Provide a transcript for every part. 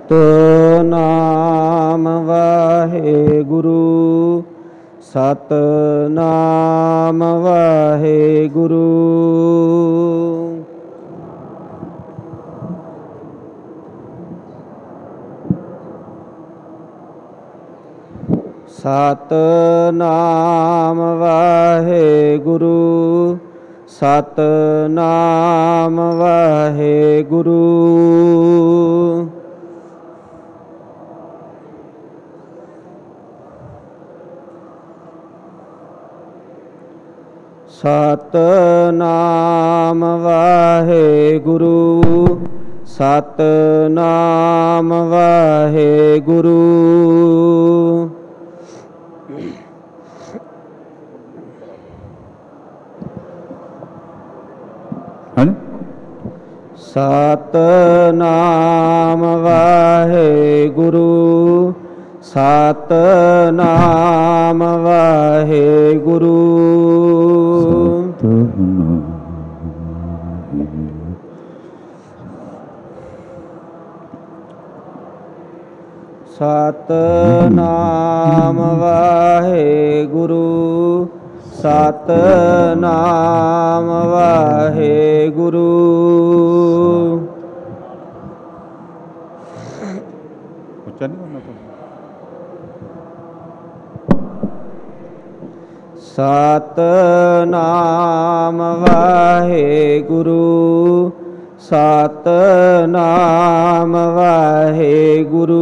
ਸਤਿਨਾਮ ਵਾਹਿਗੁਰੂ ਸਤਿਨਾਮ ਵਾਹਿਗੁਰੂ। ਸਤਿਨਾਮ ਵਾਹਿਗੁਰੂ ਸਤਿਨਾਮ ਵਾਹਿਗੁਰੂ। ਸਤਿਨਾਮ ਵਾਹਿਗੁਰੂ ਸਤਿਨਾਮ ਵਾਹਿਗੁਰੂ। ਸਤਿਨਾਮ ਵਾਹਿਗੁਰੂ ਸਤਿਨਾਮ ਵਾਹਿਗੁਰੂ। ਸਤਿਨਾਮ ਵਾਹਿਗੁਰੂ ਸਤਿਨਾਮ ਵਾਹਿਗੁਰੂ। ਉੱਚਾ ਨਹੀਂ ਬੋਲਣਾ ਪਊਗਾ। ਸਤਿਨਾਮ ਵਾਹਿਗੁਰੂ ਸਤਿਨਾਮ ਵਾਹਿਗੁਰੂ।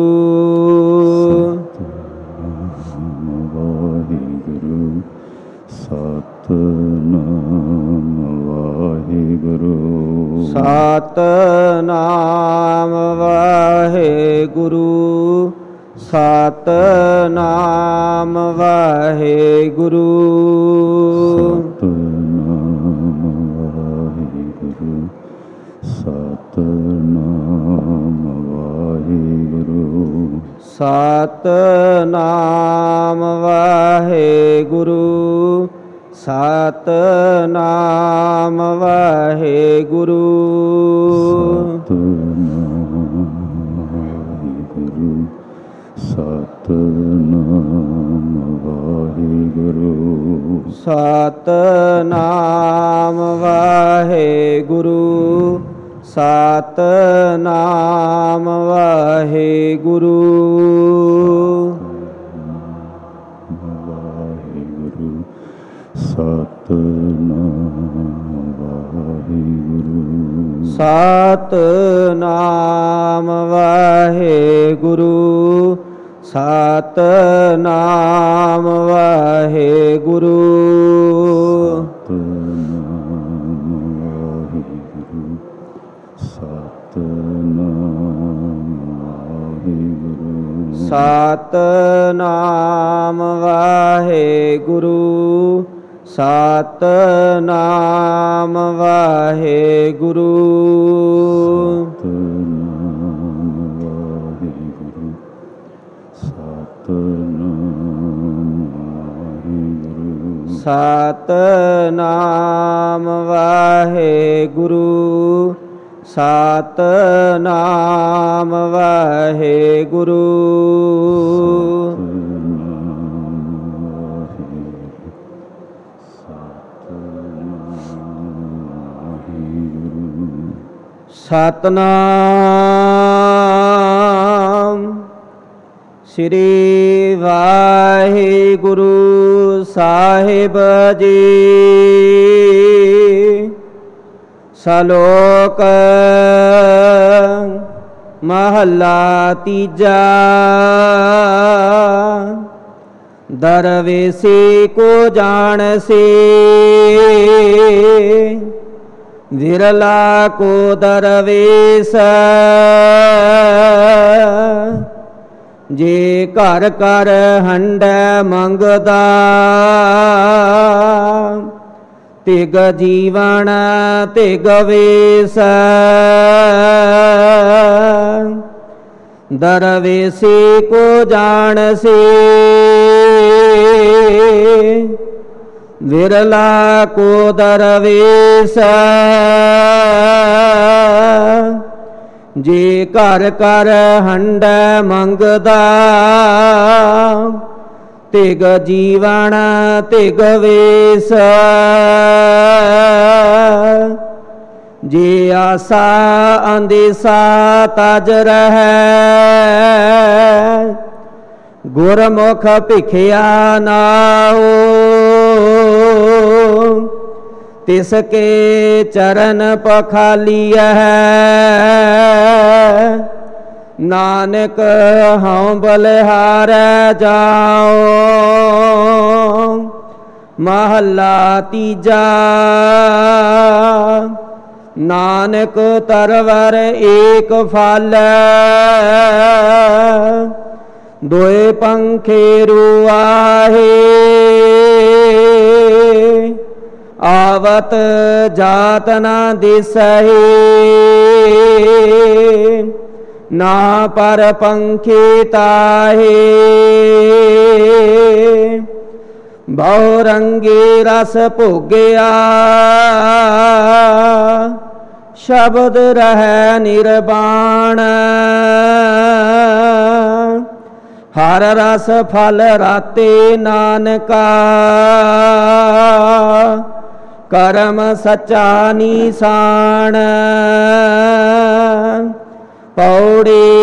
ਸਤਿਨਾਮ ਵਾਹਿਗੁਰੂ ਸਤਿਨਾਮ ਵਾਹਿਗੁਰੂ ਸਤਿਨਾਮ ਵਾਹਿਗੁਰੂ। ਸਤਿਨਾਮ ਵਾਹਿਗੁਰੂ ਸਤਿਨਾਮ ਵਾਹਿਗੁਰੂ ਸਤਿਨਾਮ ਵਾਹਿਗੁਰੂ। ਸਤਿਨਾਮ ਵਾਹਿਗੁਰੂ ਸਤਿਨਾਮ ਵਾਹਿਗੁਰੂ ਸਤਿਨਾਮ ਵਾਹਿਗੁਰੂ। ਸਤਿਨਾਮ ਵਾਹਿਗੁਰੂ ਸਤਿਨਾਮ ਵਾਹਿਗੁਰੂ। ਸਤਿਨਾਮ ਵਾਹਿਗੁਰੂ ਸਤਿਨਾਮ ਵਾਹਿਗੁਰੂ। ਸਤਿਨਾਮ ਵਾਹਿਗੁਰੂ ਸਤਿਨਾਮ ਵਾਹਿਗੁਰੂ। ਸਤਿਨਾਮ ਸ੍ਰੀ ਵਾਹਿਗੁਰੂ ਸਾਹਿਬ ਜੀ। ਸ਼ਲੋਕ ਮਹੱਲਾ ਤੀਜਾ। ਦਰਵੇਸੀ ਕੋ ਜਾਣਸੀ ਵਿਰਲਾ ਕੋ ਦਰਵੇਸ। ਜੇ ਘਰ ਘਰ ਹੰਡੈ ਮੰਗਦਾ ਤਿਗ ਜੀਵਨ ਤਿਗ ਵੇਸ। ਦਰਵੇਸੀ ਕੋ ਜਾਣਸੀ ਵਿਰਲਾ ਕੋ ਦਰਵੇਸ। ਜੇ ਘਰ ਘਰ ਹੰਡੈ ਮੰਗਦਾ, ਤਿਗ ਜੀਵਨ ਤਿਗ ਵੇਸ। ਜੇ ਆਸਾ ਅੰਦੇਸਾ ਤਜ ਰਹੈ, ਗੁਰਮੁਖ ਭਿਖਿਆ ਨਾਉ। ਤਿਸ ਕੇ ਚਰਨ ਪਖਾਲੀਐ, ਨਾਨਕ ਹਉ ਬਲਿਹਾਰੈ ਜਾਉ। ਮਹੱਲਾ ਤੀਜਾ। ਨਾਨਕ ਤਰਵਰ ਏਕ ਫਲ, ਦੋਇ ਪੰਖੇ ਰੁਆਹੇ। ਆਵਤ ਜਾਤ ਨਾ ਦਿਸਹਿ, ਨਾ ਪਰ ਪੰਖੇ ਤਾਹੇ। ਬਹੁ ਰੰਗੇ ਰਸ ਭੋਗਿਆ, ਸ਼ਬਦ ਰਹਿ ਨਿਰਵਾਣ। ਹਰ ਰਸ ਫਲ ਰਾਤੇ ਨਾਨਕਾ, ਕਰਮ ਸੱਚਾ ਨੀਸਾਨ। ਪੌੜੀ।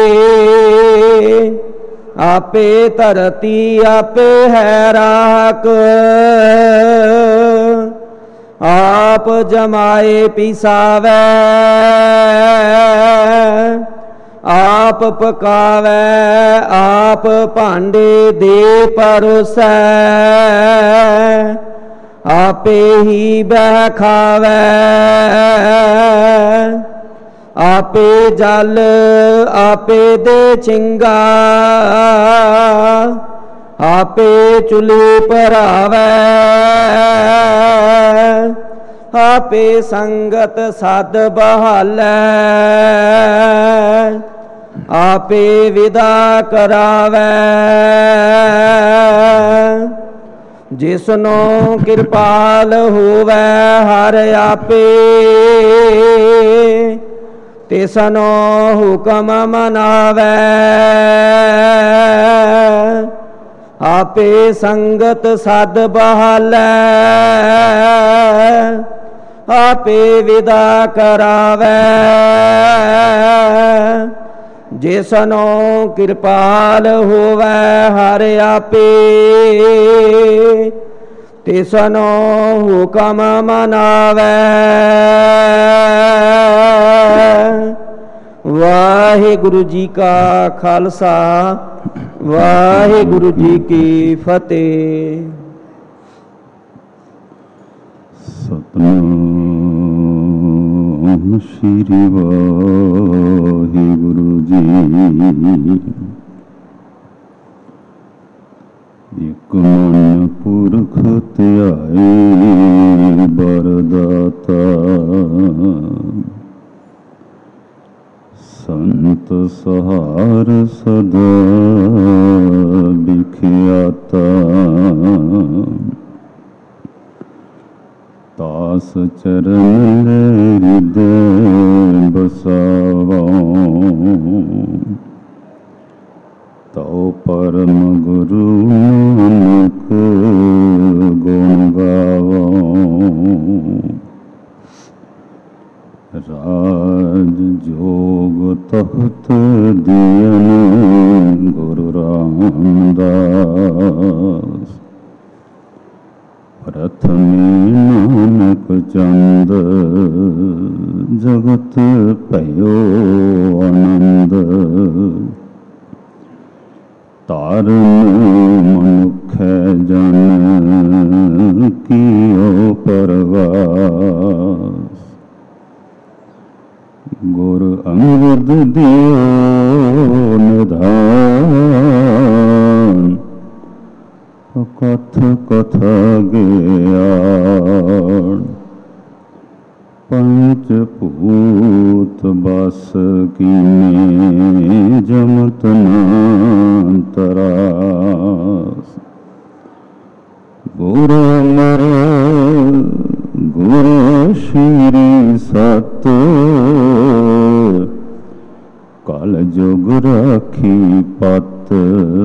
ਆਪੇ ਧਰਤੀ ਆਪੇ ਹੈ ਰਾਖ, ਆਪ ਜਮਾਏ ਪਿਸਾਵੈ। ਆਪ ਪਕਾਵੈ ਆਪ ਭਾਂਡੇ ਦੇ ਪਰੋਸੈ, ਆਪੇ ਹੀ ਬਹਿ ਖਾਵੈ। ਆਪੇ ਜਲ ਆਪੇ ਦੇ ਚਿੰਗਾ, ਆਪੇ ਚੁੱਲ੍ਹੇ ਭਰਾਵੈ। ਆਪੇ ਸੰਗਤ ਸਦ ਬਹਾਲੈ, ਆਪੇ ਵਿਦਾ ਕਰਾਵੈ। ਜਿਸਨੋ ਕਿਰਪਾਲ ਹੋਵੈ ਹਰ ਆਪੇ, ਤਿਸਨੋ ਹੁਕਮ ਮਨਾਵੈ। ਆਪੇ ਸੰਗਤ ਸਦ ਬਹਾਲੈ, ਆਪੇ ਵਿਦਾ ਕਰਾਵੈ। ਜਿਸਨੋ ਕਿਰਪਾਲ ਹੋਵੈ ਹਰ ਆਪੇ, ਤਿਸਨੋ ਹੁਕਮ ਮਨਾਵੈ। ਵਾਹਿਗੁਰੂ ਜੀ ਕਾ ਖਾਲਸਾ, ਵਾਹਿਗੁਰੂ ਜੀ ਕੀ ਫਤਿਹ। ਸਤਿਨਾਮ ਸ੍ਰੀ ਵਾਹਿਗੁਰੂ ਜੀ। ਇਕ ਮਨ ਪੁਰਖ ਧਿਆਏ ਬਰਦਾਤਾ, ਸੰਤ ਸਹਾਰ ਸਦਾ ਵਿਖਿਆਤਾ। ਤਾਸ ਚਰਨ ਹਿਰਦੈ ਬਸਾਵਾ, ਤਉ ਪਰਮ ਗੁਰੂ ਨਾਨਕ ਗੁਣ ਗਾਵਾ। ਰਾਜ ਜੋਗ ਤਖਤ ਦਿਯਨ ਗੁਰੂ ਰਾਮਦਾਸ, ਪ੍ਰਥਮੇ ਨਾਨਕ ਚੰਦ ਜਗਤ ਭਇਓ ਆਨੰਦ। ਤਾਰਨ ਮਨੁਖੈ ਜਨ ਕੀਓ ਪਰਵਾਸ, ਗੁਰ ਅੰਗਦ ਦਿਓ ਨਿਧਾਨ। ਕਥ ਕਥਾ ਗਿਆਨ, ਪੰਚ ਭੂਤ ਬਸ ਕੀਨੇ ਜਮਤ ਨਾ ਤਰਾਸ। ਗੁਰ ਅਮਰ ਗੁਰ ਸ਼੍ਰੀ ਸਤ, ਕਲ ਜੁਗ ਰਾਖੀ ਪਤ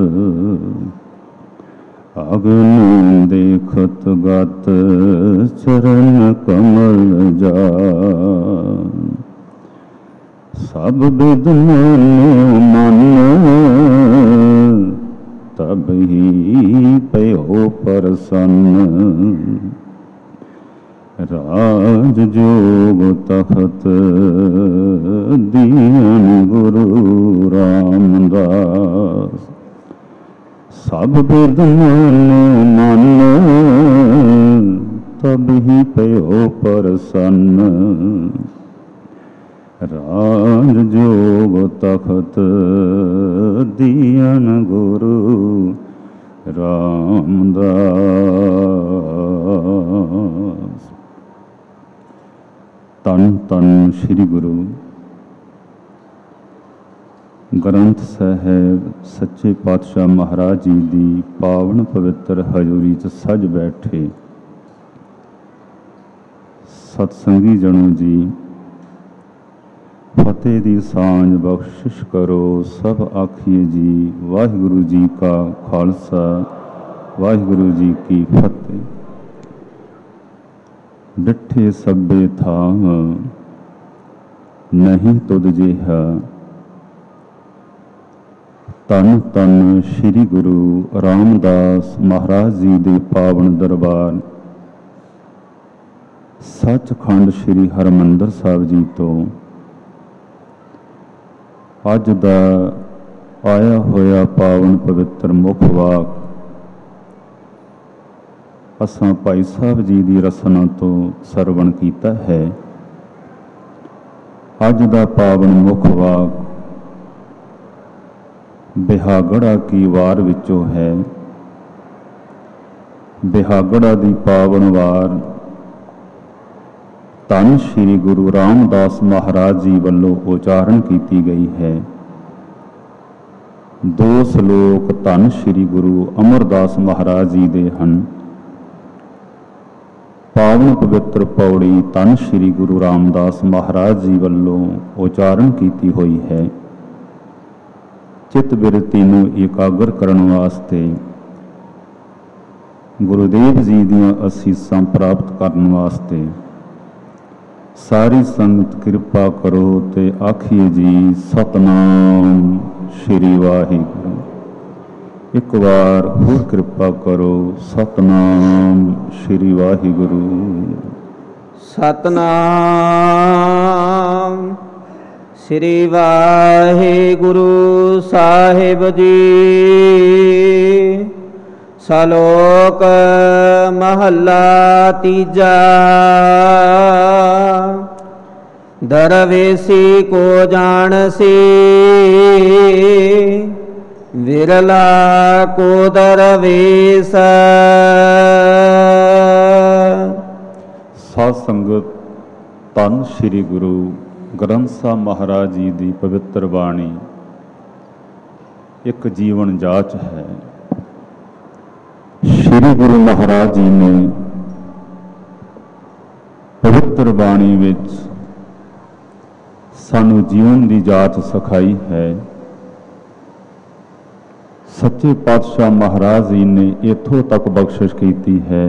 ਅਗਨ ਦੇਖਤ ਗਤ ਚਰਨ ਕਮਲ ਜਾਨ ਸਭ ਬਿਦ ਮਾਨਿਓ ਮਨ ਤਬ ਹੀ ਪਇਓ ਪ੍ਰਸੰਨ ਰਾਜ ਜੋਗ ਤਖਤ ਦੀਨ ਗੁਰੂ ਰਾਮਦਾਸ ਸਭ ਬਿਦ ਮਾਨਿਓ ਮਨ ਤਬ ਹੀ ਪਇਓ ਪ੍ਰਸੰਨ ਰਾਜ ਜੋਗ ਤਖਤ ਦੀਨ ਗੁਰੂ ਰਾਮਦਾਸ। ਧੰਨ ਧੰਨ ਸ੍ਰੀ ਗੁਰੂ ਗ੍ਰੰਥ ਸਾਹਿਬ ਸੱਚੇ ਪਾਤਸ਼ਾਹ ਮਹਾਰਾਜ ਜੀ ਦੀ ਪਾਵਨ ਪਵਿੱਤਰ ਹਜ਼ੂਰੀ 'ਚ ਸੱਜ ਬੈਠੇ ਸਤਸੰਗੀ ਜਣੋ ਜੀ, ਫਤਿਹ ਦੀ ਸਾਂਝ ਬਖਸ਼ਿਸ਼ ਕਰੋ ਸਭ ਆਖੀਏ ਜੀ। ਵਾਹਿਗੁਰੂ ਜੀ ਕਾ ਖਾਲਸਾ, ਵਾਹਿਗੁਰੂ ਜੀ ਕੀ ਫਤਿਹ। ਡਿੱਠੇ ਸਭੇ ਥਾਂ ਨਹੀਂ ਤੁਧ ਜਿਹਾ, ਧੰਨ ਧੰਨ ਸ੍ਰੀ ਗੁਰੂ ਰਾਮਦਾਸ ਮਹਾਰਾਜ ਜੀ ਦੇ ਪਾਵਨ ਦਰਬਾਰ ਸੱਚਖੰਡ ਸ੍ਰੀ ਹਰਿਮੰਦਰ ਸਾਹਿਬ ਜੀ ਤੋਂ ਅੱਜ ਦਾ ਆਇਆ ਹੋਇਆ ਪਾਵਨ ਪਵਿੱਤਰ ਮੁੱਖ ਵਾਕ ਅਸਾਂ ਭਾਈ ਸਾਹਿਬ ਜੀ ਦੀ ਰਸਨਾ ਤੋਂ ਸਰਵਣ ਕੀਤਾ ਹੈ। ਅੱਜ ਦਾ ਪਾਵਨ ਮੁੱਖ ਵਾਕ ਬਿਹਾਗੜਾ ਕੀ ਵਾਰ ਵਿੱਚੋਂ ਹੈ। ਬਿਹਾਗੜਾ ਦੀ ਪਾਵਨ ਵਾਰ ਧੰਨ ਸ੍ਰੀ ਗੁਰੂ ਰਾਮਦਾਸ ਮਹਾਰਾਜ ਜੀ ਵੱਲੋਂ ਉਚਾਰਨ ਕੀਤੀ ਗਈ ਹੈ। ਦੋ ਸ਼ਲੋਕ ਧੰਨ ਸ੍ਰੀ ਗੁਰੂ ਅਮਰਦਾਸ ਮਹਾਰਾਜ ਜੀ ਦੇ ਹਨ। ਪਾਵਨ ਪਵਿੱਤਰ ਪੌੜੀ ਧੰਨ ਸ੍ਰੀ ਗੁਰੂ ਰਾਮਦਾਸ ਮਹਾਰਾਜ ਜੀ ਵੱਲੋਂ ਉਚਾਰਨ ਕੀਤੀ ਹੋਈ ਹੈ। ਚਿੱਤ ਬਿਰਤੀ ਨੂੰ ਇਕਾਗਰ ਕਰਨ ਵਾਸਤੇ, ਗੁਰੂਦੇਵ ਜੀ ਦੀਆਂ ਅਸੀਸਾਂ ਪ੍ਰਾਪਤ ਕਰਨ ਵਾਸਤੇ ਸਾਰੀ ਸੰਗਤ ਕਿਰਪਾ ਕਰੋ ਤੇ ਆਖੀਏ ਜੀ ਸਤਨਾਮ ਸ੍ਰੀ ਵਾਹਿਗੁਰੂ। ਇੱਕ ਵਾਰ ਹੋਰ ਕਿਰਪਾ ਕਰੋ, ਸਤਨਾਮ ਸ੍ਰੀ ਵਾਹਿਗੁਰੂ। ਸਤਨਾਮ ਸ੍ਰੀ ਵਾਹਿਗੁਰੂ ਸਾਹਿਬ ਜੀ। ਸ਼ਲੋਕ ਮਹੱਲਾ ਤੀਜਾ। ਦਰਵੇਸੀ ਕੋ ਜਾਣਸੀ, ਵਿਰਲਾ ਕੋ ਦਰਵੇਸ। ਸਾਧ ਸੰਗਤ, ਧੰਨ ਸ੍ਰੀ ਗੁਰੂ ਗ੍ਰੰਥ ਸਾਹਿਬ ਮਹਾਰਾਜ ਜੀ ਦੀ ਪਵਿੱਤਰ ਬਾਣੀ ਇੱਕ ਜੀਵਨ ਜਾਚ ਹੈ। ਸ੍ਰੀ ਗੁਰੂ ਮਹਾਰਾਜ ਜੀ ਨੇ ਪਵਿੱਤਰ ਬਾਣੀ ਵਿੱਚ ਸਾਨੂੰ ਜੀਵਨ ਦੀ ਜਾਚ ਸਿਖਾਈ ਹੈ। ਸੱਚੇ ਪਾਤਸ਼ਾਹ ਮਹਾਰਾਜ ਜੀ ਨੇ ਇੱਥੋਂ ਤੱਕ ਬਖਸ਼ਿਸ਼ ਕੀਤੀ ਹੈ,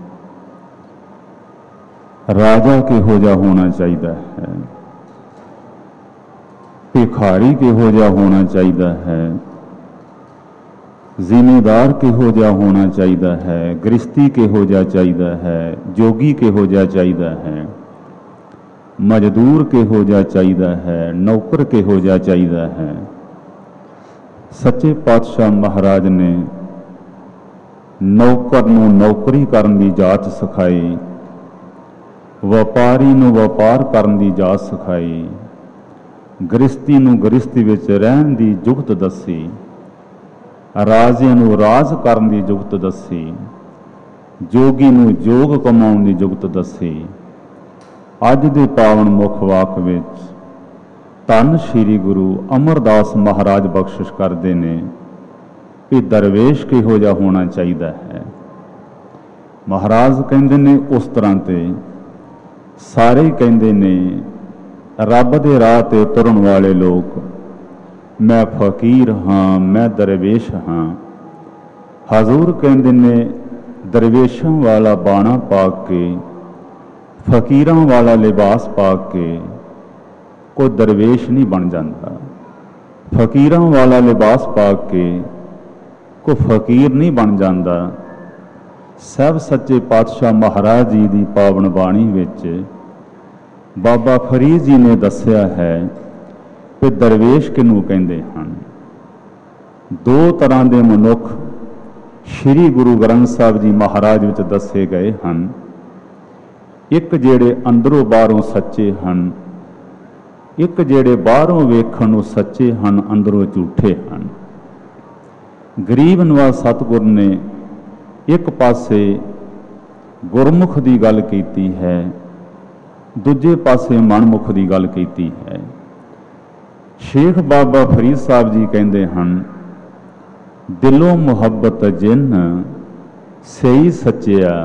ਰਾਜਾ ਕਿਹੋ ਜਿਹਾ ਹੋਣਾ ਚਾਹੀਦਾ ਹੈ, ਭਿਖਾਰੀ ਕਿਹੋ ਜਿਹਾ ਹੋਣਾ ਚਾਹੀਦਾ ਹੈ, ਜ਼ਿਮੀਦਾਰ ਕਿਹੋ ਜਿਹਾ ਹੋਣਾ ਚਾਹੀਦਾ ਹੈ, ਗ੍ਰਸਤੀ ਕਿਹੋ ਜਿਹਾ ਚਾਹੀਦਾ ਹੈ, ਜੋਗੀ ਕਿਹੋ ਜਿਹਾ ਚਾਹੀਦਾ ਹੈ, ਮਜ਼ਦੂਰ ਕਿਹੋ ਜਿਹਾ ਚਾਹੀਦਾ ਹੈ, ਨੌਕਰ ਕਿਹੋ ਜਿਹਾ ਚਾਹੀਦਾ ਹੈ। ਸੱਚੇ ਪਾਤਸ਼ਾਹ ਮਹਾਰਾਜ ਨੇ ਨੌਕਰ ਨੂੰ ਨੌਕਰੀ ਕਰਨ ਦੀ ਜਾਚ ਸਿਖਾਈ, ਵਪਾਰੀ ਨੂੰ ਵਪਾਰ ਕਰਨ ਦੀ ਜਾਚ ਸਿਖਾਈ, ਗ੍ਰਸਤੀ ਨੂੰ ਗ੍ਰਸਤੀ ਵਿੱਚ ਰਹਿਣ ਦੀ ਜੁਗਤ ਦੱਸੀ, ਰਾਜੇ ਨੂੰ ਰਾਜ ਕਰਨ ਦੀ ਜੁਗਤ ਦੱਸੀ, ਜੋਗੀ ਨੂੰ ਜੋਗ ਕਮਾਉਣ ਦੀ ਜੁਗਤ ਦੱਸੀ। ਅੱਜ ਦੇ ਪਾਵਨ ਮੁੱਖ ਵਾਕ ਵਿੱਚ ਧੰਨ ਸ੍ਰੀ ਗੁਰੂ ਅਮਰਦਾਸ ਮਹਾਰਾਜ ਬਖਸ਼ਿਸ਼ ਕਰਦੇ ਨੇ ਕਿ ਦਰਵੇਸ਼ ਕਿਹੋ ਜਿਹਾ ਹੋਣਾ ਚਾਹੀਦਾ ਹੈ। ਮਹਾਰਾਜ ਕਹਿੰਦੇ ਨੇ ਉਸ ਤਰ੍ਹਾਂ ਤੇ ਸਾਰੇ ਕਹਿੰਦੇ ਨੇ ਰੱਬ ਦੇ ਰਾਹ ਤੇ ਤੁਰਨ ਵਾਲੇ ਲੋਕ मैं फकीर हाँ मैं दरवेश हाँ। हजूर कहते ने दरवेशों वाला बाणा पा के, फकीरां वाला लिबास पा के कोई दरवेश नहीं बन जाता। फकीरां वाला लिबास पा के कोई फकीर नहीं बन जाता। सब सच्चे पातशाह महाराज जी की पावन बाणी विच बाबा फरीद जी ने दस्या है कि दरवेश किनू कहते हैं। दो तरह के मनुख श्री गुरु ग्रंथ साहब जी महाराज विच दसे गए हैं। एक जेड़े अंदरों बाहरों सच्चे हैं, एक जेड़े बाहरों वेखण नूं सच्चे हैं, अंदरों झूठे हैं। गरीब नवाज सतगुर ने एक पासे गुरमुख की गल कीती है, दूजे पासे मनमुख की गल कीती है। शेख बाबा फरीद साहब जी कहते हैं, दिलों मुहब्बत जिन सही सच्चिया,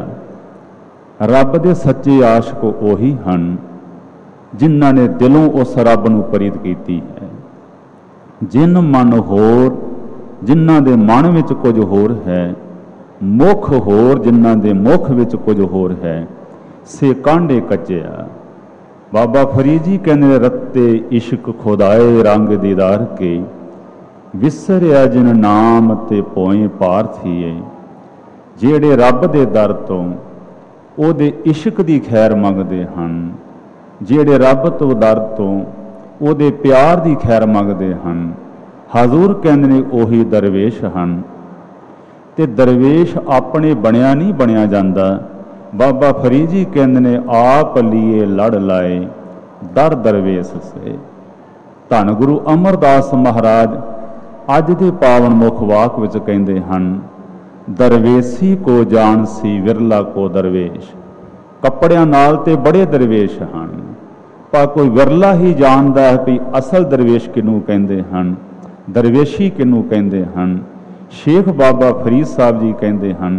रब दे सच्चे आशिक उही हैं जिन्हां ने दिलों उस रब नूं प्रीत कीती है। जिन मन होर जिन्हां दे मन विच कुछ होर है, मुख होर जिन्हां दे मुख विच कुछ होर है, से कांडे कच्चिया। बाबा फरीद जी कहने रत्ते इश्क खुदाए रंग दीदार के, विसरिया जिन नाम ते पोए पारथीए। जेड़े रब दे दर तो ਉਹਦੇ इश्क ਦੀ खैर मंगते हैं, ਜਿਹੜੇ रब तो दर तो ਉਹਦੇ प्यार की खैर मंगते हैं, हजूर कहते हैं ਉਹੀ दरवेश हैं। तो दरवेश अपने बनया नहीं बनया जाता। बाबा फरीद जी कहते हैं, आप लिए लड़ लाए दर दरवेश से। धन गुरु अमरदास महाराज अज के पावन मुख वाक विच कहते हैं, दरवेशी को जान सी विरला को दरवेश। कपड़ियां नाल ते बड़े दरवेश हैं, पर कोई विरला ही जानता है भी असल दरवेश किनू कहते हैं, दरवेशी किनू कहते हैं। शेख बाबा फरीद साहब जी कहते हैं,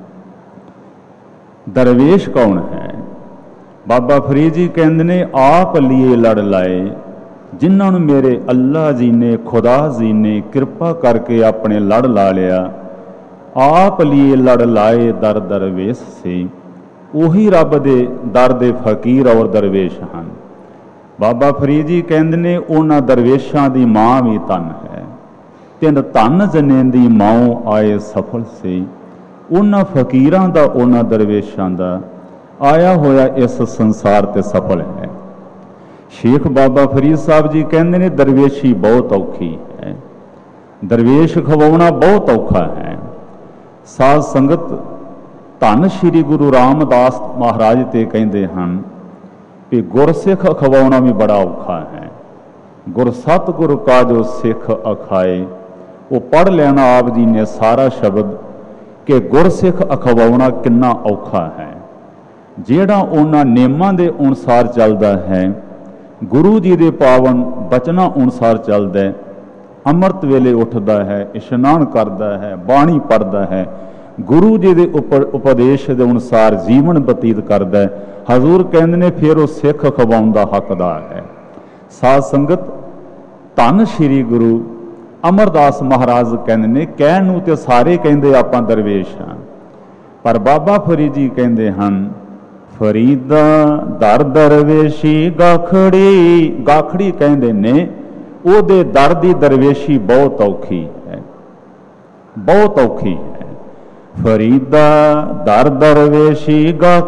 दरवेश कौन है? बाबा फरीद जी कहते ने, आप लिए लड़ लाए जिन्होंने मेरे अल्लाह जी ने, खुदा जी ने कृपा करके अपने लड़ ला लिया। आप लिए लड़ लाए दर दरवेश से, उही रब दे दर दे फकीर और दरवेश हैं। बाबा फरीद जी कहते ने, उन्हां दरवेशां दी मां भी धन है, तिन धन जने दी माओ आए सफल से। उन्हां फकीरां दा उन्हां दरवेशां दा आया होया इस संसार ते सफल है। शेख बाबा फरीद साहब जी कहते ने, दरवेशी बहुत औखी है, दरवेश खवाउणा बहुत औखा है। साध संगत धन श्री गुरु रामदास महाराज ते कहते हैं कि गुरसिख अखवाउणा भी बड़ा औखा है। गुर सतगुर का जो सिख अखाए, वो पढ़ लेना आप जी ने सारा शब्द कि गुरसिख अखवाउणा कितना औखा है। जेड़ा उन्हां नियमां दे अनुसार चलदा है, गुरु जी दे पावन बचना अनुसार चलदा है, अमृत वेले उठता है, इशनान करता है, बाणी पढ़ता है, गुरु जी के उपदेश के अनुसार जीवन बतीत करता है, हजूर कहते ने फिर वो सिख खवाउण दा हकदार है। साध संगत धन श्री गुरु अमरदास महाराज कहते ने, कहण नूं ते सारे कहते आपां दरवेश हां, पर बाबा फरीद जी कहते हैं, फरीदा दर दरवेशी गाखड़ी। गाखड़ी कहते ने ਉਹਦੇ ਦਰ ਦੀ ਦਰਵੇਸ਼ੀ ਬਹੁਤ ਔਖੀ ਹੈ, ਬਹੁਤ ਔਖੀ ਹੈ। ਫਰੀਦਾ ਦਰ ਦਰਵੇਸ਼ੀ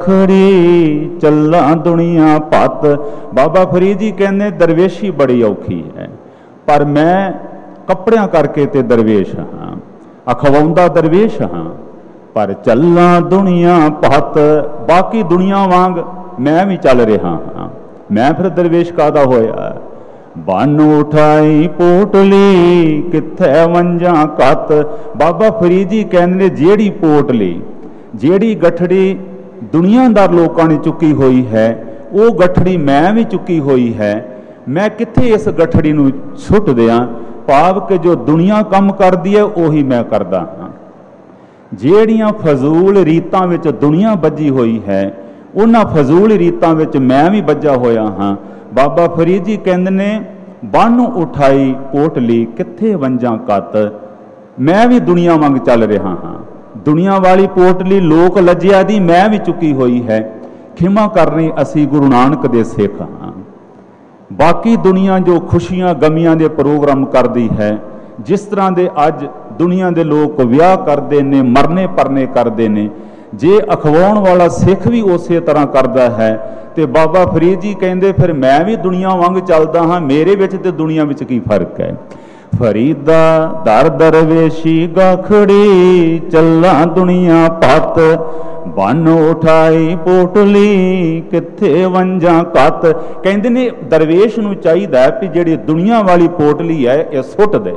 ਗਾਖੜੀ, ਚੱਲਾਂ ਦੁਨੀਆ ਭੱਤ। ਬਾਬਾ ਫਰੀਦ ਜੀ ਕਹਿੰਦੇ ਦਰਵੇਸ਼ੀ ਬੜੀ ਔਖੀ ਹੈ, ਪਰ ਮੈਂ ਕੱਪੜਿਆਂ ਕਰਕੇ ਤੇ ਦਰਵੇਸ਼ ਹਾਂ, ਅਖਵਾਉਂਦਾ ਦਰਵੇਸ਼ ਹਾਂ, ਪਰ ਚੱਲਾਂ ਦੁਨੀਆ ਭੱਤ। ਬਾਕੀ ਦੁਨੀਆ ਵਾਂਗ ਮੈਂ ਵੀ ਚੱਲ ਰਿਹਾ ਹਾਂ। ਮੈਂ ਫਿਰ ਦਰਵੇਸ਼ ਕਾਹਦਾ ਹੋਇਆ? बन उठाई पोटली किथे वंजा कत। बाबा फरीद जी कहते जेड़ी पोटली, जेड़ी गठड़ी दुनियादार लोगों ने चुकी हुई है, वो गठड़ी मैं भी चुकी हुई है। मैं किथे इस गठड़ी नूं सुट दियां? भाव कि जो दुनिया काम करती है उही मैं करदा हाँ। जेड़ियां फजूल रीतां विच दुनिया बजी हुई है, उन्हां फजूल रीतां विच मैं भी बजा होया हाँ। बाबा फरीद जी कहते ने, ਬੰਨ ਉਠਾਈ ਪੋਟਲੀ ਕਿੱਥੇ ਵੰਜਾਂ ਕੱਤ। ਮੈਂ ਵੀ ਦੁਨੀਆ ਵਾਂਗ ਚੱਲ ਰਿਹਾ ਹਾਂ, ਦੁਨੀਆ ਵਾਲੀ ਪੋਟਲੀ ਲੋਕ ਲੱਜਿਆ ਦੀ ਮੈਂ ਵੀ ਚੁੱਕੀ ਹੋਈ ਹੈ। ਖਿਮਾ ਕਰਨੀ ਅਸੀਂ ਗੁਰੂ ਨਾਨਕ ਦੇ ਸਿੱਖ ਹਾਂ। ਬਾਕੀ ਦੁਨੀਆ ਜੋ ਖੁਸ਼ੀਆਂ ਗਮੀਆਂ ਦੇ ਪ੍ਰੋਗਰਾਮ ਕਰਦੀ ਹੈ, ਜਿਸ ਤਰ੍ਹਾਂ ਦੇ ਅੱਜ ਦੁਨੀਆ ਦੇ ਲੋਕ ਵਿਆਹ ਕਰਦੇ ਨੇ, ਮਰਨੇ ਪਰਨੇ ਕਰਦੇ ਨੇ, ਜੇ ਅਖਵਾਉਣ ਵਾਲਾ ਸਿੱਖ ਵੀ ਉਸੇ ਤਰ੍ਹਾਂ ਕਰਦਾ ਹੈ ਤੇ ਬਾਬਾ ਫਰੀਦ ਜੀ ਕਹਿੰਦੇ ਫਿਰ ਮੈਂ ਵੀ ਦੁਨੀਆ ਵਾਂਗ ਚੱਲਦਾ ਹਾਂ, ਮੇਰੇ ਵਿੱਚ ਤੇ ਦੁਨੀਆ ਵਿੱਚ ਕੀ ਫਰਕ ਹੈ। ਫਰੀਦਾ ਦਰ ਦਰਵੇਸ਼ੀ ਗਾਖੜੀ ਚੱਲਾਂ ਦੁਨੀਆ ਪਤ, ਬੰਨ ਉਠਾਈ ਪੋਟਲੀ ਕਿੱਥੇ ਵੰਜਾਂ ਕੱਤ। ਕਹਿੰਦੇ ਨੇ ਦਰਵੇਸ਼ ਨੂੰ ਚਾਹੀਦਾ ਹੈ ਵੀ ਜਿਹੜੀ ਦੁਨੀਆ ਵਾਲੀ ਪੋਟਲੀ ਹੈ ਇਹ ਸੁੱਟ ਦੇ।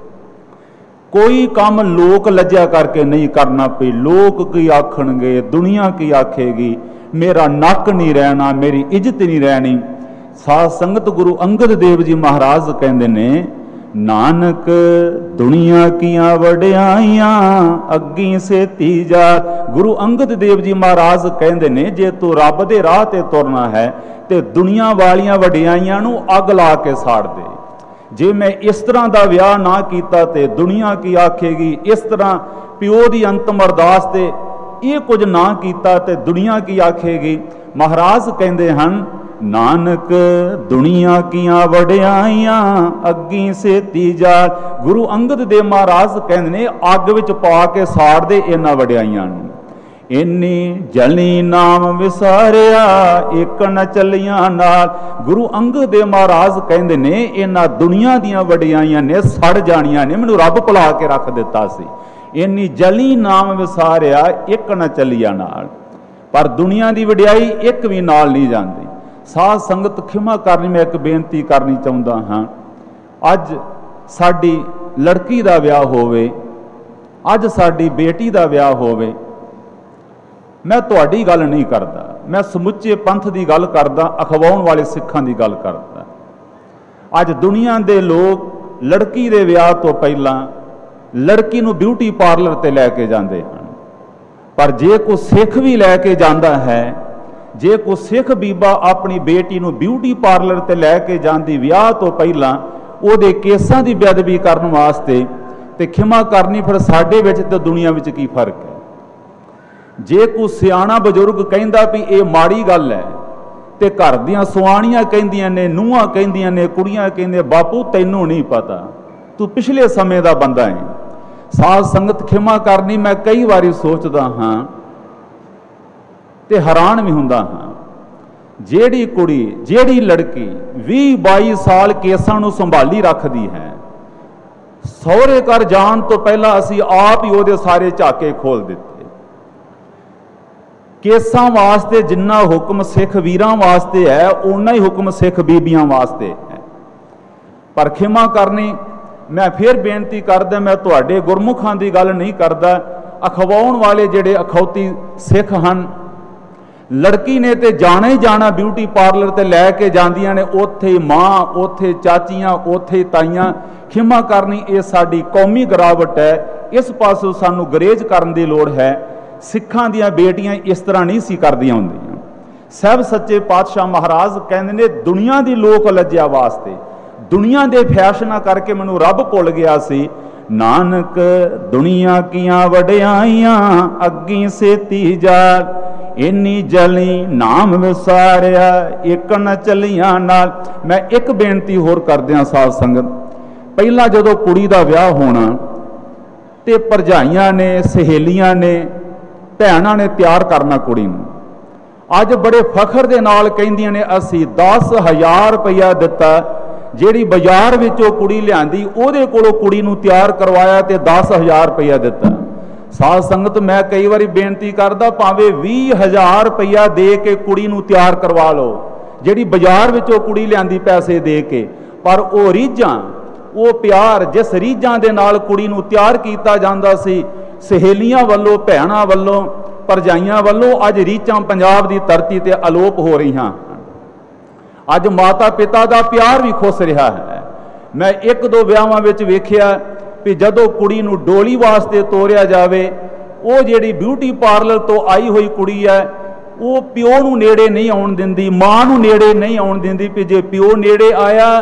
ਕੋਈ ਕੰਮ ਲੋਕ ਲੱਜਿਆ ਕਰਕੇ ਨਹੀਂ ਕਰਨਾ, ਪਈ ਲੋਕ ਕੀ ਆਖਣਗੇ, ਦੁਨੀਆ ਕੀ ਆਖੇਗੀ, ਮੇਰਾ ਨੱਕ ਨਹੀਂ ਰਹਿਣਾ, ਮੇਰੀ ਇੱਜ਼ਤ ਨਹੀਂ ਰਹਿਣੀ। ਸਾਧ ਸੰਗਤ ਗੁਰੂ ਅੰਗਦ ਦੇਵ ਜੀ ਮਹਾਰਾਜ ਕਹਿੰਦੇ ਨੇ, ਨਾਨਕ ਦੁਨੀਆ ਕੀਆਂ ਵਡਿਆਈਆਂ ਅੱਗੀ ਸੇਤੀ ਜਾ। ਗੁਰੂ ਅੰਗਦ ਦੇਵ ਜੀ ਮਹਾਰਾਜ ਕਹਿੰਦੇ ਨੇ ਜੇ ਤੂੰ ਰੱਬ ਦੇ ਰਾਹ ਤੇ ਤੁਰਨਾ ਹੈ ਤੇ ਦੁਨੀਆ ਵਾਲੀਆਂ ਵਡਿਆਈਆਂ ਨੂੰ ਅੱਗ ਲਾ ਕੇ ਸਾੜ ਦੇ। ਜੇ ਮੈਂ ਇਸ ਤਰ੍ਹਾਂ ਦਾ ਵਿਆਹ ਨਾ ਕੀਤਾ ਤੇ ਦੁਨੀਆ ਕੀ ਆਖੇਗੀ, ਇਸ ਤਰ੍ਹਾਂ ਪਿਓ ਦੀ ਅੰਤਮ ਅਰਦਾਸ ਤੇ ਇਹ ਕੁਝ ਨਾ ਕੀਤਾ ਤੇ ਦੁਨੀਆ ਕੀ ਆਖੇਗੀ। ਮਹਾਰਾਜ ਕਹਿੰਦੇ ਹਨ, ਨਾਨਕ ਦੁਨੀਆ ਕੀਆਂ ਵਡਿਆਈਆਂ ਅੱਗੀ ਸੇਤੀ ਜਾ। ਗੁਰੂ ਅੰਗਦ ਦੇਵ ਮਹਾਰਾਜ ਕਹਿੰਦੇ ਨੇ ਅੱਗ ਵਿੱਚ ਪਾ ਕੇ ਸਾੜ ਦੇ ਇਹਨਾਂ ਵਡਿਆਈਆਂ ਨੂੰ। ਇੰਨੀ ਜਲਨੀ ਨਾਮ ਵਿਸਾਰਿਆ ਇੱਕ ਨ ਚੱਲੀਆਂ ਨਾਲ। ਗੁਰੂ ਅੰਗਦ ਦੇਵ ਮਹਾਰਾਜ ਕਹਿੰਦੇ ਨੇ ਇਹਨਾਂ ਦੁਨੀਆ ਦੀਆਂ ਵਡਿਆਈਆਂ ਨੇ ਸੜ ਜਾਣੀਆਂ ਨੇ, ਮੈਨੂੰ ਰੱਬ ਭੁਲਾ ਕੇ ਰੱਖ ਦਿੱਤਾ ਸੀ। ਇੰਨੀ ਜਲੀ ਨਾਮ ਵਿਸਾਰਿਆ ਇੱਕ ਨ ਚੱਲੀਆਂ ਨਾਲ। ਪਰ ਦੁਨੀਆ ਦੀ ਵਡਿਆਈ ਇੱਕ ਵੀ ਨਾਲ ਨਹੀਂ ਜਾਂਦੀ। ਸਾਧ ਸੰਗਤ ਖਿਮਾ ਕਰਨੀ, ਮੈਂ ਇੱਕ ਬੇਨਤੀ ਕਰਨੀ ਚਾਹੁੰਦਾ ਹਾਂ। ਅੱਜ ਸਾਡੀ ਲੜਕੀ ਦਾ ਵਿਆਹ ਹੋਵੇ, ਅੱਜ ਸਾਡੀ ਬੇਟੀ ਦਾ ਵਿਆਹ ਹੋਵੇ, ਮੈਂ ਤੁਹਾਡੀ ਗੱਲ ਨਹੀਂ ਕਰਦਾ, ਮੈਂ ਸਮੁੱਚੇ ਪੰਥ ਦੀ ਗੱਲ ਕਰਦਾ, ਅਖਵਾਉਣ ਵਾਲੇ ਸਿੱਖਾਂ ਦੀ ਗੱਲ ਕਰਦਾ। ਅੱਜ ਦੁਨੀਆ ਦੇ ਲੋਕ ਲੜਕੀ ਦੇ ਵਿਆਹ ਤੋਂ ਪਹਿਲਾਂ ਲੜਕੀ ਨੂੰ ਬਿਊਟੀ ਪਾਰਲਰ ਤੇ ਲੈ ਕੇ ਜਾਂਦੇ ਹਨ। ਪਰ ਜੇ ਕੋਈ ਸਿੱਖ ਵੀ ਲੈ ਕੇ ਜਾਂਦਾ ਹੈ, ਜੇ ਕੋਈ ਸਿੱਖ ਬੀਬਾ ਆਪਣੀ ਬੇਟੀ ਨੂੰ ਬਿਊਟੀ ਪਾਰਲਰ ਤੇ ਲੈ ਕੇ ਜਾਂਦੀ ਵਿਆਹ ਤੋਂ ਪਹਿਲਾਂ ਉਹਦੇ ਕੇਸਾਂ ਦੀ ਬੇਅਦਬੀ ਕਰਨ ਵਾਸਤੇ, ਤੇ ਖਿਮਾ ਕਰਨੀ ਫਿਰ ਸਾਡੇ ਵਿੱਚ ਤੇ ਦੁਨੀਆ ਵਿੱਚ ਕੀ ਫਰਕ ਹੈ। ਜੇ ਕੋਈ ਸਿਆਣਾ ਬਜ਼ੁਰਗ ਕਹਿੰਦਾ ਵੀ ਇਹ ਮਾੜੀ ਗੱਲ ਹੈ ਤੇ ਘਰ ਦੀਆਂ ਸੁਆਣੀਆਂ ਕਹਿੰਦੀਆਂ ਨੇ, ਨੂੰਹਾਂ ਕਹਿੰਦੀਆਂ ਨੇ, ਕੁੜੀਆਂ ਕਹਿੰਦੀਆਂ, ਬਾਪੂ ਤੈਨੂੰ ਨਹੀਂ ਪਤਾ, ਤੂੰ ਪਿਛਲੇ ਸਮੇਂ ਦਾ ਬੰਦਾ ਹੈ। ਸਾਧ ਸੰਗਤ ਖਿਮਾ ਕਰਨੀ, ਮੈਂ ਕਈ ਵਾਰੀ ਸੋਚਦਾ ਹਾਂ ਤੇ ਹੈਰਾਨ ਵੀ ਹੁੰਦਾ ਹਾਂ। ਜਿਹੜੀ ਕੁੜੀ, ਜਿਹੜੀ ਲੜਕੀ 20-22 ਸਾਲ ਕੇਸਾਂ ਨੂੰ ਸੰਭਾਲੀ ਰੱਖਦੀ ਹੈ, ਸਹੁਰੇ ਘਰ ਜਾਣ ਤੋਂ ਪਹਿਲਾਂ ਅਸੀਂ ਆਪ ਹੀ ਉਹਦੇ ਸਾਰੇ ਝਾਕੇ ਖੋਲ ਦਿੱਤੇ। ਕੇਸਾਂ ਵਾਸਤੇ ਜਿੰਨਾ ਹੁਕਮ ਸਿੱਖ ਵੀਰਾਂ ਵਾਸਤੇ ਹੈ, ਓਨਾ ਹੀ ਹੁਕਮ ਸਿੱਖ ਬੀਬੀਆਂ ਵਾਸਤੇ ਹੈ। ਪਰ ਖਿਮਾ ਕਰਨੀ, ਮੈਂ ਫਿਰ ਬੇਨਤੀ ਕਰਦਾ, ਮੈਂ ਤੁਹਾਡੇ ਗੁਰਮੁਖਾਂ ਦੀ ਗੱਲ ਨਹੀਂ ਕਰਦਾ, ਅਖਵਾਉਣ ਵਾਲੇ ਜਿਹੜੇ ਅਖੌਤੀ ਸਿੱਖ ਹਨ, ਲੜਕੀ ਨੇ ਤੇ ਜਾਣਾ ਹੀ ਜਾਣਾ ਬਿਊਟੀ ਪਾਰਲਰ ਤੇ ਲੈ ਕੇ ਜਾਂਦੀਆਂ ਨੇ, ਉੱਥੇ ਮਾਂ, ਉੱਥੇ ਚਾਚੀਆਂ, ਉੱਥੇ ਤਾਈਆਂ। ਖਿਮਾ ਕਰਨੀ, ਇਹ ਸਾਡੀ ਕੌਮੀ ਗਿਰਾਵਟ ਹੈ, ਇਸ ਪਾਸੋਂ ਸਾਨੂੰ ਗੁਰੇਜ਼ ਕਰਨ ਦੀ ਲੋੜ ਹੈ। ਸਿੱਖਾਂ ਦੀਆਂ ਬੇਟੀਆਂ ਇਸ ਤਰ੍ਹਾਂ ਨਹੀਂ ਸੀ ਕਰਦੀਆਂ ਹੁੰਦੀਆਂ। ਸਾਹਿਬ ਸੱਚੇ ਪਾਤਸ਼ਾਹ ਮਹਾਰਾਜ ਕਹਿੰਦੇ ਨੇ, ਦੁਨੀਆ ਦੀ ਲੋਕ ਲੱਜਿਆ ਵਾਸਤੇ, ਦੁਨੀਆ ਦੇ ਫੈਸ਼ਨਾਂ ਕਰਕੇ ਮੈਨੂੰ ਰੱਬ ਭੁੱਲ ਗਿਆ ਸੀ। ਨਾਨਕ ਦੁਨੀਆ ਕੀਆਂ ਵਡਿਆਈਆਂ ਅੱਗੀ ਸੇਤੀ ਜਾ। ਇੰਨੀ ਜਲੀ ਨਾਮ ਵਿਸਾਰਿਆ ਇੱਕ ਨ ਚੱਲੀਆਂ ਨਾਲ। ਮੈਂ ਇੱਕ ਬੇਨਤੀ ਹੋਰ ਕਰਦਿਆਂ ਸਾਧ ਸੰਗਤ, ਪਹਿਲਾਂ ਜਦੋਂ ਕੁੜੀ ਦਾ ਵਿਆਹ ਹੋਣਾ ਤੇ ਭਰਜਾਈਆਂ ਨੇ, ਸਹੇਲੀਆਂ ਨੇ, ਭੈਣਾਂ ਨੇ ਤਿਆਰ ਕਰਨਾ ਕੁੜੀ ਨੂੰ। ਅੱਜ ਬੜੇ ਫਖਰ ਦੇ ਨਾਲ ਕਹਿੰਦੀਆਂ ਨੇ, ਅਸੀਂ 10,000 ਰੁਪਇਆ ਦਿੱਤਾ, ਜਿਹੜੀ ਬਾਜ਼ਾਰ ਵਿੱਚੋਂ ਕੁੜੀ ਲਿਆਂਦੀ ਉਹਦੇ ਕੋਲੋਂ ਕੁੜੀ ਨੂੰ ਤਿਆਰ ਕਰਵਾਇਆ ਤੇ 10,000 ਰੁਪਇਆ ਦਿੱਤਾ। ਸਾਧ ਸੰਗਤ, ਮੈਂ ਕਈ ਵਾਰੀ ਬੇਨਤੀ ਕਰਦਾ, ਭਾਵੇਂ 20,000 ਰੁਪਇਆ ਦੇ ਕੇ ਕੁੜੀ ਨੂੰ ਤਿਆਰ ਕਰਵਾ ਲਓ, ਜਿਹੜੀ ਬਾਜ਼ਾਰ ਵਿੱਚੋਂ ਕੁੜੀ ਲਿਆਂਦੀ ਪੈਸੇ ਦੇ ਕੇ, ਪਰ ਉਹ ਰੀਝਾਂ, ਉਹ ਪਿਆਰ ਜਿਸ ਰੀਝਾਂ ਦੇ ਨਾਲ ਕੁੜੀ ਨੂੰ ਤਿਆਰ ਕੀਤਾ ਜਾਂਦਾ ਸੀ, ਸਹੇਲੀਆਂ ਵੱਲੋਂ, ਭੈਣਾਂ ਵੱਲੋਂ, ਭਰਜਾਈਆਂ ਵੱਲੋਂ, ਅੱਜ ਰੀਝਾਂ ਪੰਜਾਬ ਦੀ ਧਰਤੀ ਤੇ ਅਲੋਪ ਹੋ ਰਹੀਆਂ। ਅੱਜ ਮਾਤਾ ਪਿਤਾ ਦਾ ਪਿਆਰ ਵੀ ਖੁੱਸ ਰਿਹਾ ਹੈ। ਮੈਂ 1-2 ਵਿਆਹਾਂ ਵਿੱਚ ਵੇਖਿਆ ਵੀ ਜਦੋਂ ਕੁੜੀ ਨੂੰ ਡੋਲੀ ਵਾਸਤੇ ਤੋਰਿਆ ਜਾਵੇ, ਉਹ ਜਿਹੜੀ ਬਿਊਟੀ ਪਾਰਲਰ ਤੋਂ ਆਈ ਹੋਈ ਕੁੜੀ ਹੈ, ਉਹ ਪਿਓ ਨੂੰ ਨੇੜੇ ਨਹੀਂ ਆਉਣ ਦਿੰਦੀ, ਮਾਂ ਨੂੰ ਨੇੜੇ ਨਹੀਂ ਆਉਣ ਦਿੰਦੀ। ਵੀ ਜੇ ਪਿਓ ਨੇੜੇ ਆਇਆ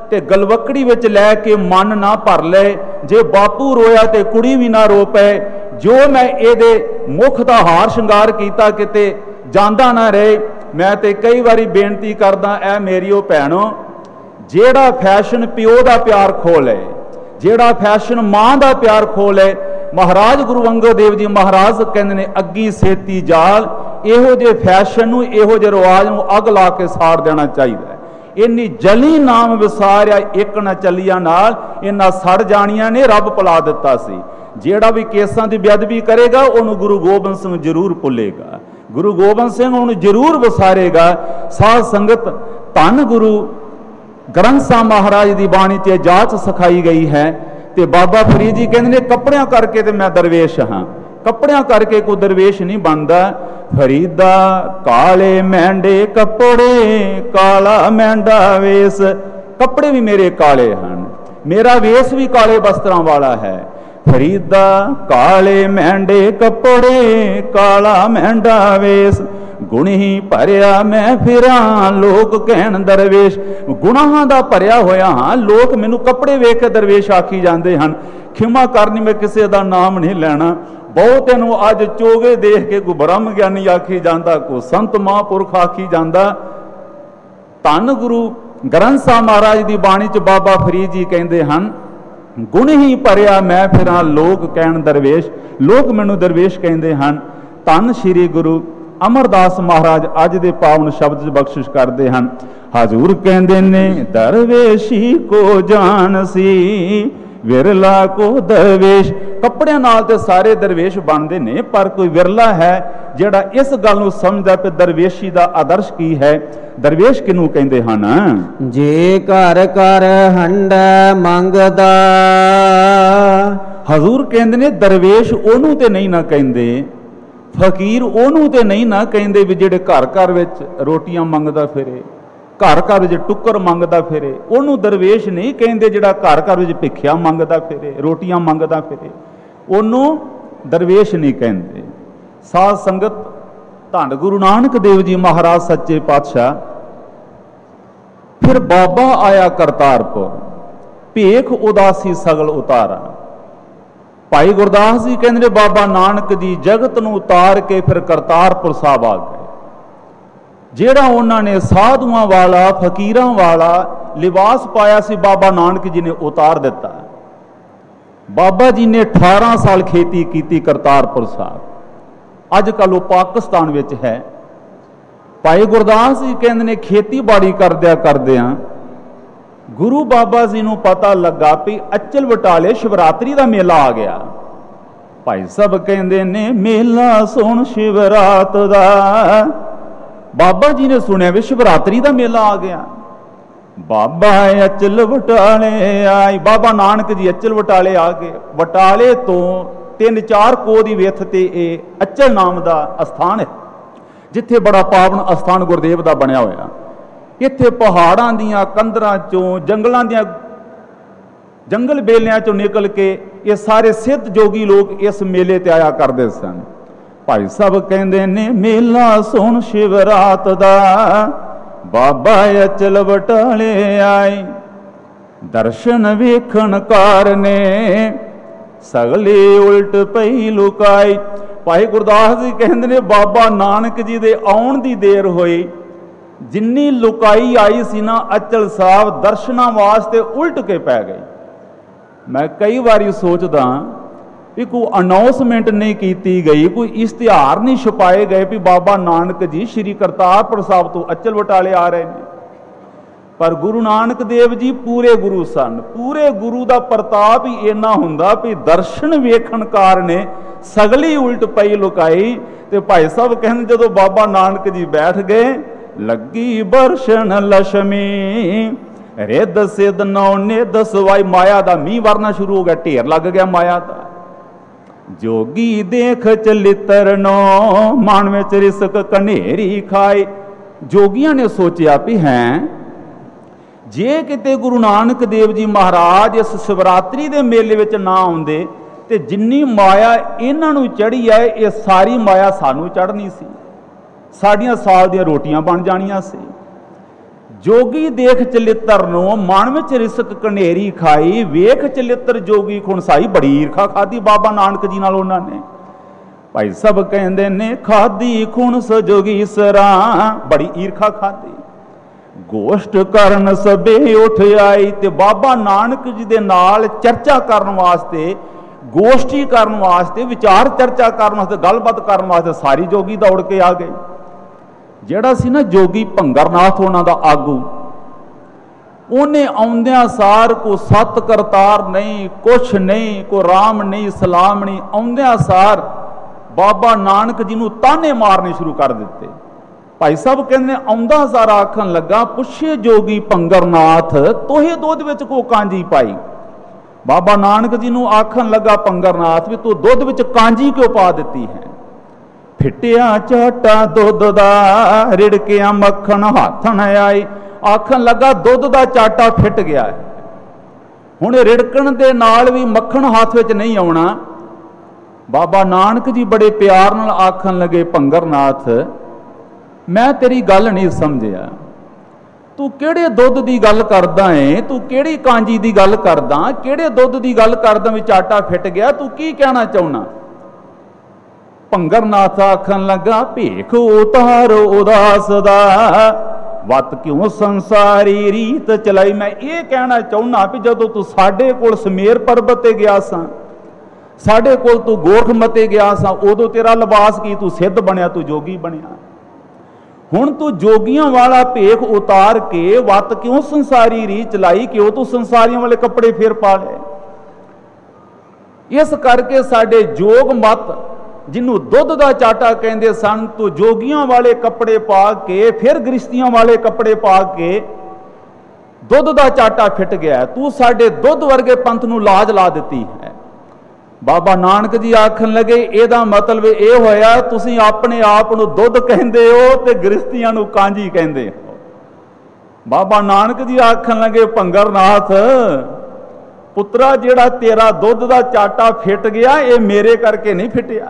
ਤੇ ਗਲਵਕੜੀ ਵਿੱਚ ਲੈ ਕੇ ਮਨ ਨਾ ਭਰ ਲੈ। ਜੇ ਬਾਪੂ ਰੋਇਆ ਤੇ ਕੁੜੀ ਵੀ ਨਾ ਰੋ ਪਏ। ਜੋ ਮੈਂ ਇਹਦੇ ਮੁਖ ਦਾ ਹਾਰ ਸ਼ਿੰਗਾਰ ਕੀਤਾ ਕਿਤੇ ਜਾਂਦਾ ਨਾ ਰਹੇ। ਮੈਂ ਤੇ ਕਈ ਵਾਰੀ ਬੇਨਤੀ ਕਰਦਾ, ਐ ਮੇਰੀਓ ਭੈਣੋ, ਜਿਹੜਾ ਫੈਸ਼ਨ ਪਿਓ ਦਾ ਪਿਆਰ ਖੋਹ ਲੈ, ਜਿਹੜਾ ਫੈਸ਼ਨ ਮਾਂ ਦਾ ਪਿਆਰ ਖੋਹ ਲੈ, ਮਹਾਰਾਜ ਗੁਰੂ ਅੰਗਦ ਦੇਵ ਜੀ ਮਹਾਰਾਜ ਕਹਿੰਦੇ ਨੇ ਅੱਗੀ ਸੇਤੀ ਜਾਲ। ਇਹੋ ਜਿਹੇ ਫੈਸ਼ਨ ਨੂੰ, ਇਹੋ ਜਿਹੇ ਰਿਵਾਜ ਨੂੰ ਅੱਗ ਲਾ ਕੇ ਸਾੜ ਦੇਣਾ ਚਾਹੀਦਾ ਹੈ। ਇੰਨੀ ਜਲੀ ਨਾਮ ਵਿਸਾਰਿਆ ਇੱਕ ਨਾ ਚੱਲੀਆਂ ਨਾਲ, ਇਹਨਾਂ ਸੜ ਜਾਣੀਆਂ ਨੇ, ਰੱਬ ਭੁਲਾ ਦਿੱਤਾ ਸੀ। ਜਿਹੜਾ ਵੀ ਕੇਸਾਂ ਦੀ ਬੇਅਦਬੀ ਕਰੇਗਾ ਉਹਨੂੰ ਗੁਰੂ ਗੋਬਿੰਦ ਸਿੰਘ ਜ਼ਰੂਰ ਭੁੱਲੇਗਾ, ਗੁਰੂ ਗੋਬਿੰਦ ਸਿੰਘ ਉਹਨੂੰ ਜ਼ਰੂਰ ਵਿਸਾਰੇਗਾ। ਸਾਧ ਸੰਗਤ, ਧੰਨ ਗੁਰੂ ਗ੍ਰੰਥ ਸਾਹਿਬ ਮਹਾਰਾਜ ਦੀ ਬਾਣੀ 'ਚ ਜਾਚ ਸਿਖਾਈ ਗਈ ਹੈ। ਤੇ ਬਾਬਾ ਫਰੀਦ ਜੀ ਕਹਿੰਦੇ ਨੇ ਕੱਪੜਿਆਂ ਕਰਕੇ ਤੇ ਮੈਂ ਦਰਵੇਸ਼ ਹਾਂ, ਕੱਪੜਿਆਂ ਕਰਕੇ ਕੋਈ ਦਰਵੇਸ਼ ਨਹੀਂ ਬਣਦਾ। ਫਰੀਦਾ ਕਾਲੇ ਮਹਿੰਡੇ ਕੱਪੜੇ, ਕਾਲਾ ਮਹਿੰਡਾ ਵੇਸ। ਕੱਪੜੇ ਵੀ ਮੇਰੇ ਕਾਲੇ ਹਨ, ਮੇਰਾ ਵੇਸ ਵੀ ਕਾਲੇ ਵਸਤਰਾਂ ਵਾਲਾ ਹੈ। ਫਰੀਦਾ ਕਾਲੇ ਮਹਿੰਡੇ ਕੱਪੜੇ, ਕਾਲਾ ਮਹਿੰਡਾ ਵੇਸ। ਗੁਣੀ ਭਰਿਆ ਮੈਂ ਫਿਰਾਂ, ਲੋਕ ਕਹਿਣ ਦਰਵੇਸ਼। ਗੁਨਾਹਾਂ ਦਾ ਭਰਿਆ ਹੋਇਆ ਹਾਂ, ਲੋਕ ਮੈਨੂੰ ਕੱਪੜੇ ਵੇਖ ਕੇ ਦਰਵੇਸ਼ ਆਖੀ ਜਾਂਦੇ ਹਨ। ਖਿਮਾ ਕਰਨੀ, ਮੈਂ ਕਿਸੇ ਦਾ ਨਾਮ ਨਹੀਂ ਲੈਣਾ। ਬਹੁਤਿਆਂ ਨੂੰ ਅੱਜ ਚੋਗੇ ਦੇਖ ਕੇ ਕੋਈ ਬ੍ਰਹਮ ਗਿਆਨੀ ਆਖੀ ਜਾਂਦਾ, ਕੋਈ ਸੰਤ ਮਹਾਂਪੁਰਖ ਆਖੀ ਜਾਂਦਾ। ਧੰਨ ਗੁਰੂ ਗ੍ਰੰਥ ਸਾਹਿਬ ਮਹਾਰਾਜ ਦੀ ਬਾਣੀ 'ਚ ਬਾਬਾ ਫਰੀਦ ਜੀ ਕਹਿੰਦੇ ਹਨ, ਗੁਣ ਹੀ ਭਰਿਆ ਮੈਂ ਫਿਰਾਂ, ਲੋਕ ਕਹਿਣ ਦਰਵੇਸ਼। ਲੋਕ ਮੈਨੂੰ ਦਰਵੇਸ਼ ਕਹਿੰਦੇ ਹਨ। ਧੰਨ ਸ਼੍ਰੀ ਗੁਰੂ ਅਮਰਦਾਸ ਮਹਾਰਾਜ ਅੱਜ ਦੇ ਪਾਵਨ ਸ਼ਬਦ 'ਚ ਬਖਸ਼ਿਸ਼ ਕਰਦੇ ਹਨ। ਹਜ਼ੂਰ ਕਹਿੰਦੇ ਨੇ ਦਰਵੇਸ਼ੀ ਕੋ ਜਾਣ ਸੀ, ਵਿਰਲਾ ਕੋ ਦਰਵੇਸ਼। ਕੱਪੜਿਆਂ ਨਾਲ ਤੇ ਸਾਰੇ ਦਰਵੇਸ਼ ਬਣਦੇ ਨੇ, ਪਰ ਕੋਈ ਵਿਰਲਾ ਹੈ ਜਿਹੜਾ ਇਸ ਗੱਲ ਨੂੰ ਸਮਝਦਾ ਕਿ ਦਰਵੇਸ਼ੀ ਦਾ ਆਦਰਸ਼ ਕੀ ਹੈ। ਦਰਵੇਸ਼ ਕਿਹਨੂੰ ਕਹਿੰਦੇ ਹਨ? ਜੇ ਘਰ ਘਰ ਹੰਡਾ ਮੰਗਦਾ। ਹਜ਼ੂਰ ਕਹਿੰਦੇ ਨੇ ਦਰਵੇਸ਼ ਉਹਨੂੰ ਤੇ ਨਹੀਂ ਨਾ ਕਹਿੰਦੇ, ਫਕੀਰ ਉਹਨੂੰ ਤੇ ਨਹੀਂ ਨਾ ਕਹਿੰਦੇ ਵੀ ਜਿਹੜੇ ਘਰ ਘਰ ਵਿੱਚ ਰੋਟੀਆਂ ਮੰਗਦਾ ਫਿਰੇ, ਘਰ ਘਰ ਵਿੱਚ ਟੁੱਕਰ ਮੰਗਦਾ ਫਿਰੇ। ਉਹਨੂੰ ਦਰਵੇਸ਼ ਨਹੀਂ ਕਹਿੰਦੇ ਜਿਹੜਾ ਘਰ ਘਰ ਵਿੱਚ ਭਿੱਖਿਆ ਮੰਗਦਾ ਫਿਰੇ, ਰੋਟੀਆਂ ਮੰਗਦਾ ਫਿਰੇ, ਉਹਨੂੰ ਦਰਵੇਸ਼ ਨਹੀਂ ਕਹਿੰਦੇ। ਸਾਧ ਸੰਗਤ, ਧੰਨ ਗੁਰੂ ਨਾਨਕ ਦੇਵ ਜੀ ਮਹਾਰਾਜ ਸੱਚੇ ਪਾਤਸ਼ਾਹ। ਫਿਰ ਬਾਬਾ ਆਇਆ ਕਰਤਾਰਪੁਰ, ਭੇਖ ਉਦਾਸੀ ਸਗਲ ਉਤਾਰਾ। ਭਾਈ ਗੁਰਦਾਸ ਜੀ ਕਹਿੰਦੇ ਨੇ ਬਾਬਾ ਨਾਨਕ ਜੀ ਜਗਤ ਨੂੰ ਉਤਾਰ ਕੇ ਫਿਰ ਕਰਤਾਰਪੁਰ ਸਾਹਿਬ ਆ ਗਏ। ਜਿਹੜਾ ਉਹਨਾਂ ਨੇ ਸਾਧੂਆਂ ਵਾਲਾ, ਫਕੀਰਾਂ ਵਾਲਾ ਲਿਬਾਸ ਪਾਇਆ ਸੀ, ਬਾਬਾ ਨਾਨਕ ਜੀ ਨੇ ਉਤਾਰ ਦਿੱਤਾ। ਬਾਬਾ ਜੀ ਨੇ 18 ਸਾਲ ਖੇਤੀ ਕੀਤੀ ਕਰਤਾਰਪੁਰ ਸਾਹਿਬ। ਅੱਜ ਕੱਲ੍ਹ ਉਹ ਪਾਕਿਸਤਾਨ ਵਿੱਚ ਹੈ। ਭਾਈ ਗੁਰਦਾਸ ਜੀ ਕਹਿੰਦੇ ਨੇ ਖੇਤੀਬਾੜੀ ਕਰਦਿਆਂ ਗੁਰੂ ਬਾਬਾ ਜੀ ਨੂੰ ਪਤਾ ਲੱਗਾ ਵੀ ਅਚਲ ਬਟਾਲੇ ਸ਼ਿਵਰਾਤਰੀ ਦਾ ਮੇਲਾ ਆ ਗਿਆ। ਭਾਈ ਸਾਹਿਬ ਕਹਿੰਦੇ ਨੇ ਮੇਲਾ ਸੁਣ ਸ਼ਿਵਰਾਤ ਦਾ। ਬਾਬਾ ਜੀ ਨੇ ਸੁਣਿਆ ਵੀ ਸ਼ਿਵਰਾਤਰੀ ਦਾ ਮੇਲਾ ਆ ਗਿਆ। ਬਾਬਾ ਅਚਲ ਬਟਾਲੇ ਆਈ। ਬਾਬਾ ਨਾਨਕ ਜੀ ਅਚਲ ਬਟਾਲੇ ਆ ਗਏ। ਬਟਾਲੇ ਤੋਂ 3-4 ਕੋਹ ਦੀ ਵਿੱਥ ਤੇ ਇਹ ਅਚਲ ਨਾਮ ਦਾ ਅਸਥਾਨ ਹੈ, ਜਿੱਥੇ ਬੜਾ ਪਾਵਨ ਅਸਥਾਨ ਗੁਰਦੇਵ ਦਾ ਬਣਿਆ ਹੋਇਆ। ਇੱਥੇ ਪਹਾੜਾਂ ਦੀਆਂ ਕੰਦਰਾਂ ਚੋਂ, ਜੰਗਲਾਂ ਦੀਆਂ ਜੰਗਲ ਬੇਲਿਆਂ ਚੋਂ ਨਿਕਲ ਕੇ ਇਹ ਸਾਰੇ ਸਿੱਧ ਜੋਗੀ ਲੋਕ ਇਸ ਮੇਲੇ ਤੇ ਆਇਆ ਕਰਦੇ ਸਨ। ਭਾਈ ਸਾਹਿਬ ਕਹਿੰਦੇ ਨੇ ਮੇਲਾ ਸੁਣ ਸ਼ਿਵਰਾਤ ਦਾ, ਬਾਬਾ ਅਚਲ ਬਟਾਲੇ ਆਏ। ਦਰਸ਼ਨ ਵੇਖਣ ਕਾਰਨੇ ਸਗਲੇ ਉਲਟ ਪਈ ਲੁਕਾਈ। ਭਾਈ ਗੁਰਦਾਸ ਜੀ ਕਹਿੰਦੇ ਨੇ ਬਾਬਾ ਨਾਨਕ ਜੀ ਦੇ ਆਉਣ ਦੀ ਦੇਰ ਹੋਈ, ਜਿੰਨੀ ਲੁਕਾਈ ਆਈ ਸੀ ਨਾ ਅਚਲ ਸਾਹਿਬ ਦਰਸ਼ਨਾਂ ਵਾਸਤੇ ਉਲਟ ਕੇ ਪੈ ਗਈ। ਮੈਂ ਕਈ ਵਾਰੀ ਸੋਚਦਾ ਵੀ ਕੋਈ ਅਨਾਉਂਸਮੈਂਟ ਨਹੀਂ ਕੀਤੀ ਗਈ, ਕੋਈ ਇਸ਼ਤਿਹਾਰ ਨਹੀਂ ਛਪਾਏ ਗਏ ਵੀ ਬਾਬਾ ਨਾਨਕ ਜੀ ਸ਼੍ਰੀ ਕਰਤਾਰਪੁਰ ਸਾਹਿਬ ਤੋਂ ਅਚਲ ਬਟਾਲੇ ਆ ਰਹੇ ਨੇ। ਪਰ ਗੁਰੂ ਨਾਨਕ ਦੇਵ ਜੀ ਪੂਰੇ ਗੁਰੂ ਸਨ। ਪੂਰੇ ਗੁਰੂ ਦਾ ਪ੍ਰਤਾਪ ਹੀ ਇੰਨਾ ਹੁੰਦਾ ਵੀ ਦਰਸ਼ਨ ਵੇਖਣ ਕਾਰਨੇ ਸਗਲੀ ਉਲਟ ਪਈ ਲੁਕਾਈ। ਤੇ ਭਾਈ ਸਾਹਿਬ ਕਹਿੰਦੇ ਜਦੋਂ ਬਾਬਾ ਨਾਨਕ ਜੀ ਬੈਠ ਗਏ, ਲੱਗੀ ਬਰਸ਼ਨ ਲక్ష్ਮੀ ਰਿੱਧ ਸਿੱਧ ਨੌ ਨਿੱਧ ਸਵਾਈ। ਮਾਇਆ ਦਾ ਮੀਂਹ ਵਰਨਾ ਸ਼ੁਰੂ ਹੋ ਗਿਆ, ਢੇਰ ਲੱਗ ਗਿਆ ਮਾਇਆ ਦਾ। ਜੋਗੀ ਦੇਖ ਚਲਿੱਤਰ ਨੋ ਮਨ ਵਿੱਚ ਰਿਸਕ ਕਨੇਰੀ ਖਾਏ। ਜੋਗੀਆਂ ਨੇ ਸੋਚਿਆ ਵੀ ਹੈ ਜੇ ਕਿਤੇ ਗੁਰੂ ਨਾਨਕ ਦੇਵ ਜੀ ਮਹਾਰਾਜ ਇਸ ਸ਼ਿਵਰਾਤਰੀ ਦੇ ਮੇਲੇ ਵਿੱਚ ਨਾ ਆਉਂਦੇ ਤੇ ਜਿੰਨੀ ਮਾਇਆ ਇਹਨਾਂ ਨੂੰ ਚੜ੍ਹੀ ਹੈ, ਇਹ ਸਾਰੀ ਮਾਇਆ ਸਾਨੂੰ ਚੜ੍ਹਨੀ ਸੀ, ਸਾਡੀਆਂ ਸਾਲ ਦੀਆਂ ਰੋਟੀਆਂ ਬਣ ਜਾਣੀਆਂ ਸੀ। जोगी देख चलित्र नो मन विच रिसक कनेरी खाई, वेख चलित्र जोगी खुणसाई। बड़ी ईर्खा खाधी बाबा नानक जी नाल उन्हां ने। भाई सब कहंदे ने खाधी खुणस जोगीसरा, बड़ी ईर्खा खाधी। गोष्ट करन सबे उठ आई, ते बाबा नानक जी दे नाल चर्चा करन वास्ते, गोष्ठी करन वास्ते, विचार चर्चा करन वास्ते, गलबात करन वास्ते सारी जोगी दौड़ के आ गए। ਜਿਹੜਾ ਸੀ ਨਾ जोगी ਭੰਗਰਨਾਥ ਉਹਨਾਂ ਦਾ ਆਗੂ, ਉਹਨੇ ਆਉਂਦਿਆਂ ਸਾਰ ਕੋ ਸਤ ਕਰਤਾਰ ਨਹੀਂ, ਕੁਛ ਨਹੀਂ, ਕੋ ਰਾਮ ਨਹੀਂ, ਸਲਾਮ ਨਹੀਂ, ਆਉਂਦਿਆਂ ਸਾਰ ਬਾਬਾ ਨਾਨਕ ਜੀ ਨੂੰ ਤਾਨੇ ਮਾਰਨੇ ਸ਼ੁਰੂ ਕਰ ਦਿੱਤੇ। ਭਾਈ ਸਾਹਿਬ ਕਹਿੰਦੇ ਆਉਂਦਾ ਸਾਰ ਆਖਣ ਲੱਗਾ, ਪੁੱਛੇ जोगी ਭੰਗਰਨਾਥ ਤੋਹੇ ਦੁੱਧ ਵਿੱਚ ਕੋ ਕਾਂਜੀ ਪਾਈ। ਬਾਬਾ ਨਾਨਕ ਜੀ ਨੂੰ ਆਖਣ ਲੱਗਾ ਭੰਗਰਨਾਥ ਵੀ ਤੂੰ ਦੁੱਧ ਵਿੱਚ ਕਾਂਜੀ ਕਿਉਂ ਪਾ ਦਿੱਤੀ ਹੈ। ਫਿੱਟਿਆ ਝਾਟਾ ਦੁੱਧ ਦਾ, ਰਿੜਕਿਆ ਮੱਖਣ ਹੱਥ ਨ ਆਈ। ਆਖਣ ਲੱਗਾ ਦੁੱਧ ਦਾ ਚਾਟਾ ਫਿੱਟ ਗਿਆ ਹੈ, ਹੁਣ ਰਿੜਕਣ ਦੇ ਨਾਲ ਵੀ ਮੱਖਣ ਹੱਥ ਵਿੱਚ ਨਹੀਂ ਆਉਣਾ। ਬਾਬਾ ਨਾਨਕ ਜੀ ਬੜੇ ਪਿਆਰ ਨਾਲ ਆਖਣ ਲੱਗੇ, ਭੰਗਰਨਾਥ ਮੈਂ ਤੇਰੀ ਗੱਲ ਨਹੀਂ ਸਮਝਿਆ, ਤੂੰ ਕਿਹੜੇ ਦੁੱਧ ਦੀ ਗੱਲ ਕਰਦਾ ਏ, ਤੂੰ ਕਿਹੜੀ ਕਾਂਜੀ ਦੀ ਗੱਲ ਕਰਦਾ, ਕਿਹੜੇ ਦੁੱਧ ਦੀ ਗੱਲ ਕਰਦਾ ਵੀ ਚਾਟਾ ਫਿੱਟ ਗਿਆ, ਤੂੰ ਕੀ ਕਹਿਣਾ ਚਾਹੁੰਦਾ। ਭੰਗਰਨਾਥ ਆਖਣ ਲੱਗਾ, ਭੇਖ ਉਤਾਰ ਉਦਾਸ ਦਾ, ਵਤ ਕਿਉਂ ਸੰਸਾਰੀ ਰੀਤ ਚਲਾਈ। ਮੈਂ ਇਹ ਕਹਿਣਾ ਚਾਹੁੰਦਾ ਵੀ ਜਦੋਂ ਤੂੰ ਸਾਡੇ ਕੋਲ ਸਮੇਰ ਪਰਬਤ ਤੇ ਗਿਆ ਸਾਂ, ਸਾਡੇ ਕੋਲ ਤੂੰ ਗੋਰਖਮਤੇ ਗਿਆ ਸਾਂ, ਉਦੋਂ ਤੇਰਾ ਲਿਬਾਸ ਕੀ, ਤੂੰ ਸਿੱਧ ਬਣਿਆ, ਤੂੰ ਜੋਗੀ ਬਣਿਆ। ਹੁਣ ਤੂੰ ਜੋਗੀਆਂ ਵਾਲਾ ਭੇਖ ਉਤਾਰ ਕੇ ਵਤ ਕਿਉਂ ਸੰਸਾਰੀ ਰੀਤ ਚਲਾਈ, ਕਿਉਂ ਤੂੰ ਸੰਸਾਰੀਆਂ ਵਾਲੇ ਕੱਪੜੇ ਫੇਰ ਪਾ ਲਏ। ਇਸ ਕਰਕੇ ਸਾਡੇ ਜੋਗ ਮਤ ਜਿਹਨੂੰ ਦੁੱਧ ਦਾ ਚਾਟਾ ਕਹਿੰਦੇ ਸਨ, ਤੂੰ ਜੋਗੀਆਂ ਵਾਲੇ ਕੱਪੜੇ ਪਾ ਕੇ ਫਿਰ ਗ੍ਰਸਤੀਆਂ ਵਾਲੇ ਕੱਪੜੇ ਪਾ ਕੇ ਦੁੱਧ ਦਾ ਚਾਟਾ ਫਿੱਟ ਗਿਆ। ਤੂੰ ਸਾਡੇ ਦੁੱਧ ਵਰਗੇ ਪੰਥ ਨੂੰ ਲਾਜ ਲਾ ਦਿੱਤੀ ਹੈ। ਬਾਬਾ ਨਾਨਕ ਜੀ ਆਖਣ ਲੱਗੇ, ਇਹਦਾ ਮਤਲਬ ਇਹ ਹੋਇਆ ਤੁਸੀਂ ਆਪਣੇ ਆਪ ਨੂੰ ਦੁੱਧ ਕਹਿੰਦੇ ਹੋ ਤੇ ਗ੍ਰਸਤੀਆਂ ਨੂੰ ਕਾਂਜੀ ਕਹਿੰਦੇ ਹੋ। ਬਾਬਾ ਨਾਨਕ ਜੀ ਆਖਣ ਲੱਗੇ, ਭੰਗਰਨਾਥ ਪੁੱਤਰਾ ਜਿਹੜਾ ਤੇਰਾ ਦੁੱਧ ਦਾ ਚਾਟਾ ਫਿੱਟ ਗਿਆ, ਇਹ ਮੇਰੇ ਕਰਕੇ ਨਹੀਂ ਫਿੱਟਿਆ।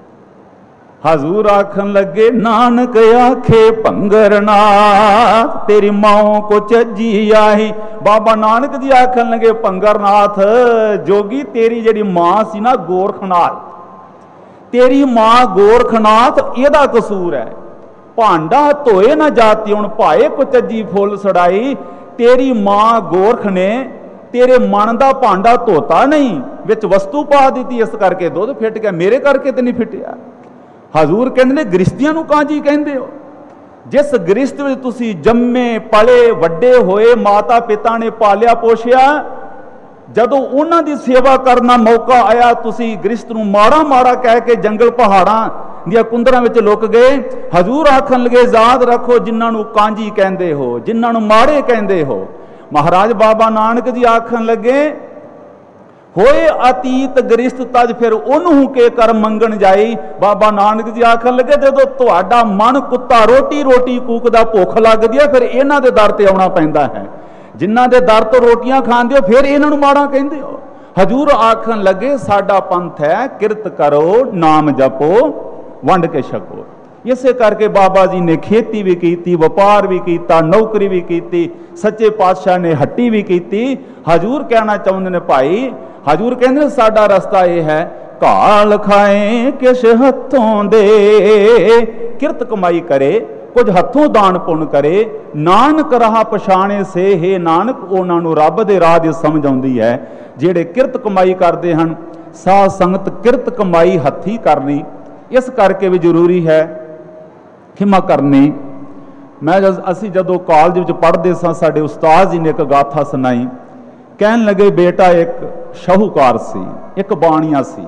ਹਜ਼ੂਰ ਆਖਣ ਲੱਗੇ, ਨਾਨਕ ਆਖੇ ਭੰਗਰਨਾਥ ਤੇਰੀ ਮਾਂ ਕੋ ਚੱਜੀ ਆਹੀ। ਬਾਬਾ ਨਾਨਕ ਜੀ ਆਖਣ ਲੱਗੇ, ਭੰਗਰਨਾਥ ਜੋਗੀ ਤੇਰੀ ਜਿਹੜੀ ਮਾਂ ਸੀ ਨਾ ਗੋਰਖਨਾਥ, ਤੇਰੀ ਮਾਂ ਗੋਰਖਨਾਥ, ਇਹਦਾ ਕਸੂਰ ਹੈ। ਭਾਂਡਾ ਧੋਏ ਨਾ ਜਾਤੀ ਹੁਣ ਭਾਏ ਕੋ ਚੱਜੀ ਫੁੱਲ ਸੜਾਈ। ਤੇਰੀ ਮਾਂ ਗੋਰਖ ਨੇ ਤੇਰੇ ਮਨ ਦਾ ਭਾਂਡਾ ਧੋਤਾ ਨਹੀਂ, ਵਿੱਚ ਵਸਤੂ ਪਾ ਦਿੱਤੀ, ਇਸ ਕਰਕੇ ਦੁੱਧ ਫਿੱਟ ਗਿਆ, ਮੇਰੇ ਕਰਕੇ ਤੇ ਨਹੀਂ ਫਿੱਟਿਆ। ਹਜ਼ੂਰ ਕਹਿੰਦੇ ਨੇ ਗ੍ਰਸਤੀਆਂ ਨੂੰ ਕਾਂਜੀ ਕਹਿੰਦੇ ਹੋ। ਜਿਸ ਗ੍ਰਸਤ ਵਿੱਚ ਤੁਸੀਂ ਜੰਮੇ ਪਲੇ ਵੱਡੇ ਹੋਏ, ਮਾਤਾ ਪਿਤਾ ਨੇ ਪਾਲਿਆ ਪੋਸ਼ਿਆ, ਜਦੋਂ ਉਹਨਾਂ ਦੀ ਸੇਵਾ ਕਰਨ ਦਾ ਮੌਕਾ ਆਇਆ ਤੁਸੀਂ ਗ੍ਰਸਤ ਨੂੰ ਮਾੜਾ ਮਾੜਾ ਕਹਿ ਕੇ ਜੰਗਲ ਪਹਾੜਾਂ ਦੀਆਂ ਕੁੰਦਰਾਂ ਵਿੱਚ ਲੁਕ ਗਏ। ਹਜ਼ੂਰ ਆਖਣ ਲੱਗੇ, ਯਾਦ ਰੱਖੋ ਜਿਨ੍ਹਾਂ ਨੂੰ ਕਾਂਜੀ ਕਹਿੰਦੇ ਹੋ, ਜਿਨ੍ਹਾਂ ਨੂੰ ਮਾੜੇ ਕਹਿੰਦੇ ਹੋ। ਮਹਾਰਾਜ ਬਾਬਾ ਨਾਨਕ ਜੀ ਆਖਣ ਲੱਗੇ, ਹੋਏ ਅਤੀਤ ਗ੍ਰਸਤ ਤਜ ਫਿਰ ਉਹਨੂੰ ਕੇ ਕਰ ਮੰਗਣ ਜਾਈ। ਬਾਬਾ ਨਾਨਕ ਜੀ ਆਖਣ ਲੱਗੇ, ਜਦੋਂ ਤੁਹਾਡਾ ਮਨ ਕੁੱਤਾ ਰੋਟੀ ਰੋਟੀ ਕੂਕਦਾ, ਭੁੱਖ ਲੱਗਦੀ ਹੈ, ਫਿਰ ਇਹਨਾਂ ਦੇ ਦਰ ਤੇ ਆਉਣਾ ਪੈਂਦਾ ਹੈ। ਜਿਨ੍ਹਾਂ ਦੇ ਦਰ ਤੋਂ ਰੋਟੀਆਂ ਖਾਂਦੇ ਹੋ, ਫਿਰ ਇਹਨਾਂ ਨੂੰ ਮਾੜਾ ਕਹਿੰਦੇ ਹੋ। ਹਜ਼ੂਰ ਆਖਣ ਲੱਗੇ, ਸਾਡਾ ਪੰਥ ਹੈ ਕਿਰਤ ਕਰੋ, ਨਾਮ ਜਪੋ, ਵੰਡ ਕੇ ਛਕੋ। ਇਸੇ ਕਰਕੇ ਬਾਬਾ ਜੀ ਨੇ ਖੇਤੀ ਵੀ ਕੀਤੀ, ਵਪਾਰ ਵੀ ਕੀਤਾ, ਨੌਕਰੀ ਵੀ ਕੀਤੀ, ਸੱਚੇ ਪਾਤਸ਼ਾਹ ਨੇ ਹੱਟੀ ਵੀ ਕੀਤੀ। ਹਜ਼ੂਰ ਕਹਿਣਾ ਚਾਹੁੰਦੇ ਨੇ ਭਾਈ, ਹਜ਼ੂਰ ਕਹਿੰਦੇ ਸਾਡਾ ਰਸਤਾ ਇਹ ਹੈ, ਘਾਲ ਖਾਏ ਕਿਸ ਹੱਥੋਂ ਦੇ, ਕਿਰਤ ਕਮਾਈ ਕਰੇ, ਕੁਝ ਹੱਥੋਂ ਦਾਨ ਪੁੰਨ ਕਰੇ, ਨਾਨਕ ਰਾਹ ਪਛਾਣੇ ਸੇ ਹੈ ਨਾਨਕ। ਉਹਨਾਂ ਨੂੰ ਰੱਬ ਦੇ ਰਾਹ ਦੀ ਸਮਝ ਆਉਂਦੀ ਹੈ ਜਿਹੜੇ ਕਿਰਤ ਕਮਾਈ ਕਰਦੇ ਹਨ। ਸਾਧ ਸੰਗਤ ਕਿਰਤ ਕਮਾਈ ਹੱਥੀ ਕਰਨੀ ਇਸ ਕਰਕੇ ਵੀ ਜ਼ਰੂਰੀ ਹੈ, ਖਿਮਾ ਕਰਨੀ। ਅਸੀਂ ਜਦੋਂ ਕਾਲਜ ਵਿੱਚ ਪੜ੍ਹਦੇ ਸਾਂ, ਸਾਡੇ ਉਸਤਾਦ ਜੀ ਨੇ ਇੱਕ ਗਾਥਾ ਸੁਣਾਈ। ਕਹਿਣ ਲੱਗੇ, ਬੇਟਾ ਇੱਕ ਸ਼ਾਹੂਕਾਰ ਸੀ, ਇੱਕ ਬਾਣੀਆ ਸੀ,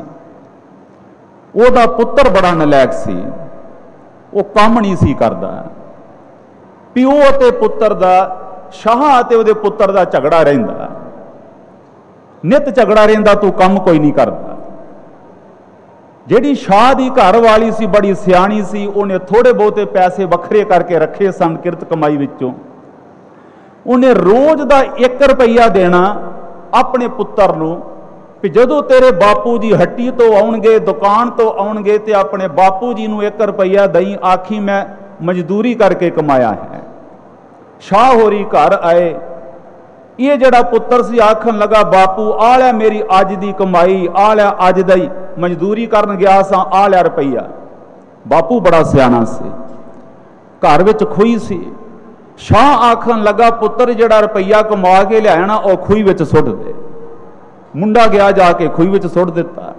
ਉਹਦਾ ਪੁੱਤਰ ਬੜਾ ਨਲਾਇਕ ਸੀ, ਉਹ ਕੰਮ ਨਹੀਂ ਸੀ ਕਰਦਾ। ਪਿਓ ਅਤੇ ਪੁੱਤਰ ਦਾ, ਸ਼ਾਹ ਅਤੇ ਉਹਦੇ ਪੁੱਤਰ ਦਾ ਝਗੜਾ ਰਹਿੰਦਾ, ਨਿਤ ਝਗੜਾ ਰਹਿੰਦਾ, ਤੂੰ ਕੰਮ ਕੋਈ ਨਹੀਂ ਕਰਦਾ। ਜਿਹੜੀ ਸ਼ਾਹ ਦੀ ਘਰ ਵਾਲੀ ਸੀ ਬੜੀ ਸਿਆਣੀ ਸੀ, ਉਹਨੇ ਥੋੜੇ ਬਹੁਤੇ ਪੈਸੇ ਵੱਖਰੇ ਕਰਕੇ ਰੱਖੇ ਸਨ ਕਿਰਤ ਕਮਾਈ ਵਿੱਚੋਂ। ਉਹਨੇ ਰੋਜ਼ ਦਾ 1 ਰੁਪਈਆ ਦੇਣਾ ਆਪਣੇ ਪੁੱਤਰ ਨੂੰ ਵੀ ਜਦੋਂ ਤੇਰੇ ਬਾਪੂ ਜੀ ਹੱਟੀ ਤੋਂ ਆਉਣਗੇ, ਦੁਕਾਨ ਤੋਂ ਆਉਣਗੇ, ਤੇ ਆਪਣੇ ਬਾਪੂ ਜੀ ਨੂੰ 1 ਰੁਪਈਆ ਦਈ, ਆਖੀ ਮੈਂ ਮਜ਼ਦੂਰੀ ਕਰਕੇ ਕਮਾਇਆ ਹੈ। शाह होरी घर आए। ये जड़ा पुत्र सी आखन लगा बापू आ लिया मेरी अज दी कमाई, आ लिया अज दी मजदूरी करन गया सा, आ लिया रुपया। बापू बड़ा सियाना सी, घर विच खूही सी। शाह आखन लगा पुत्र जड़ा रुपया कमा के लिया ना वह खूही विच सुट दे। मुंडा गया जाके खूही विच सुट दिता।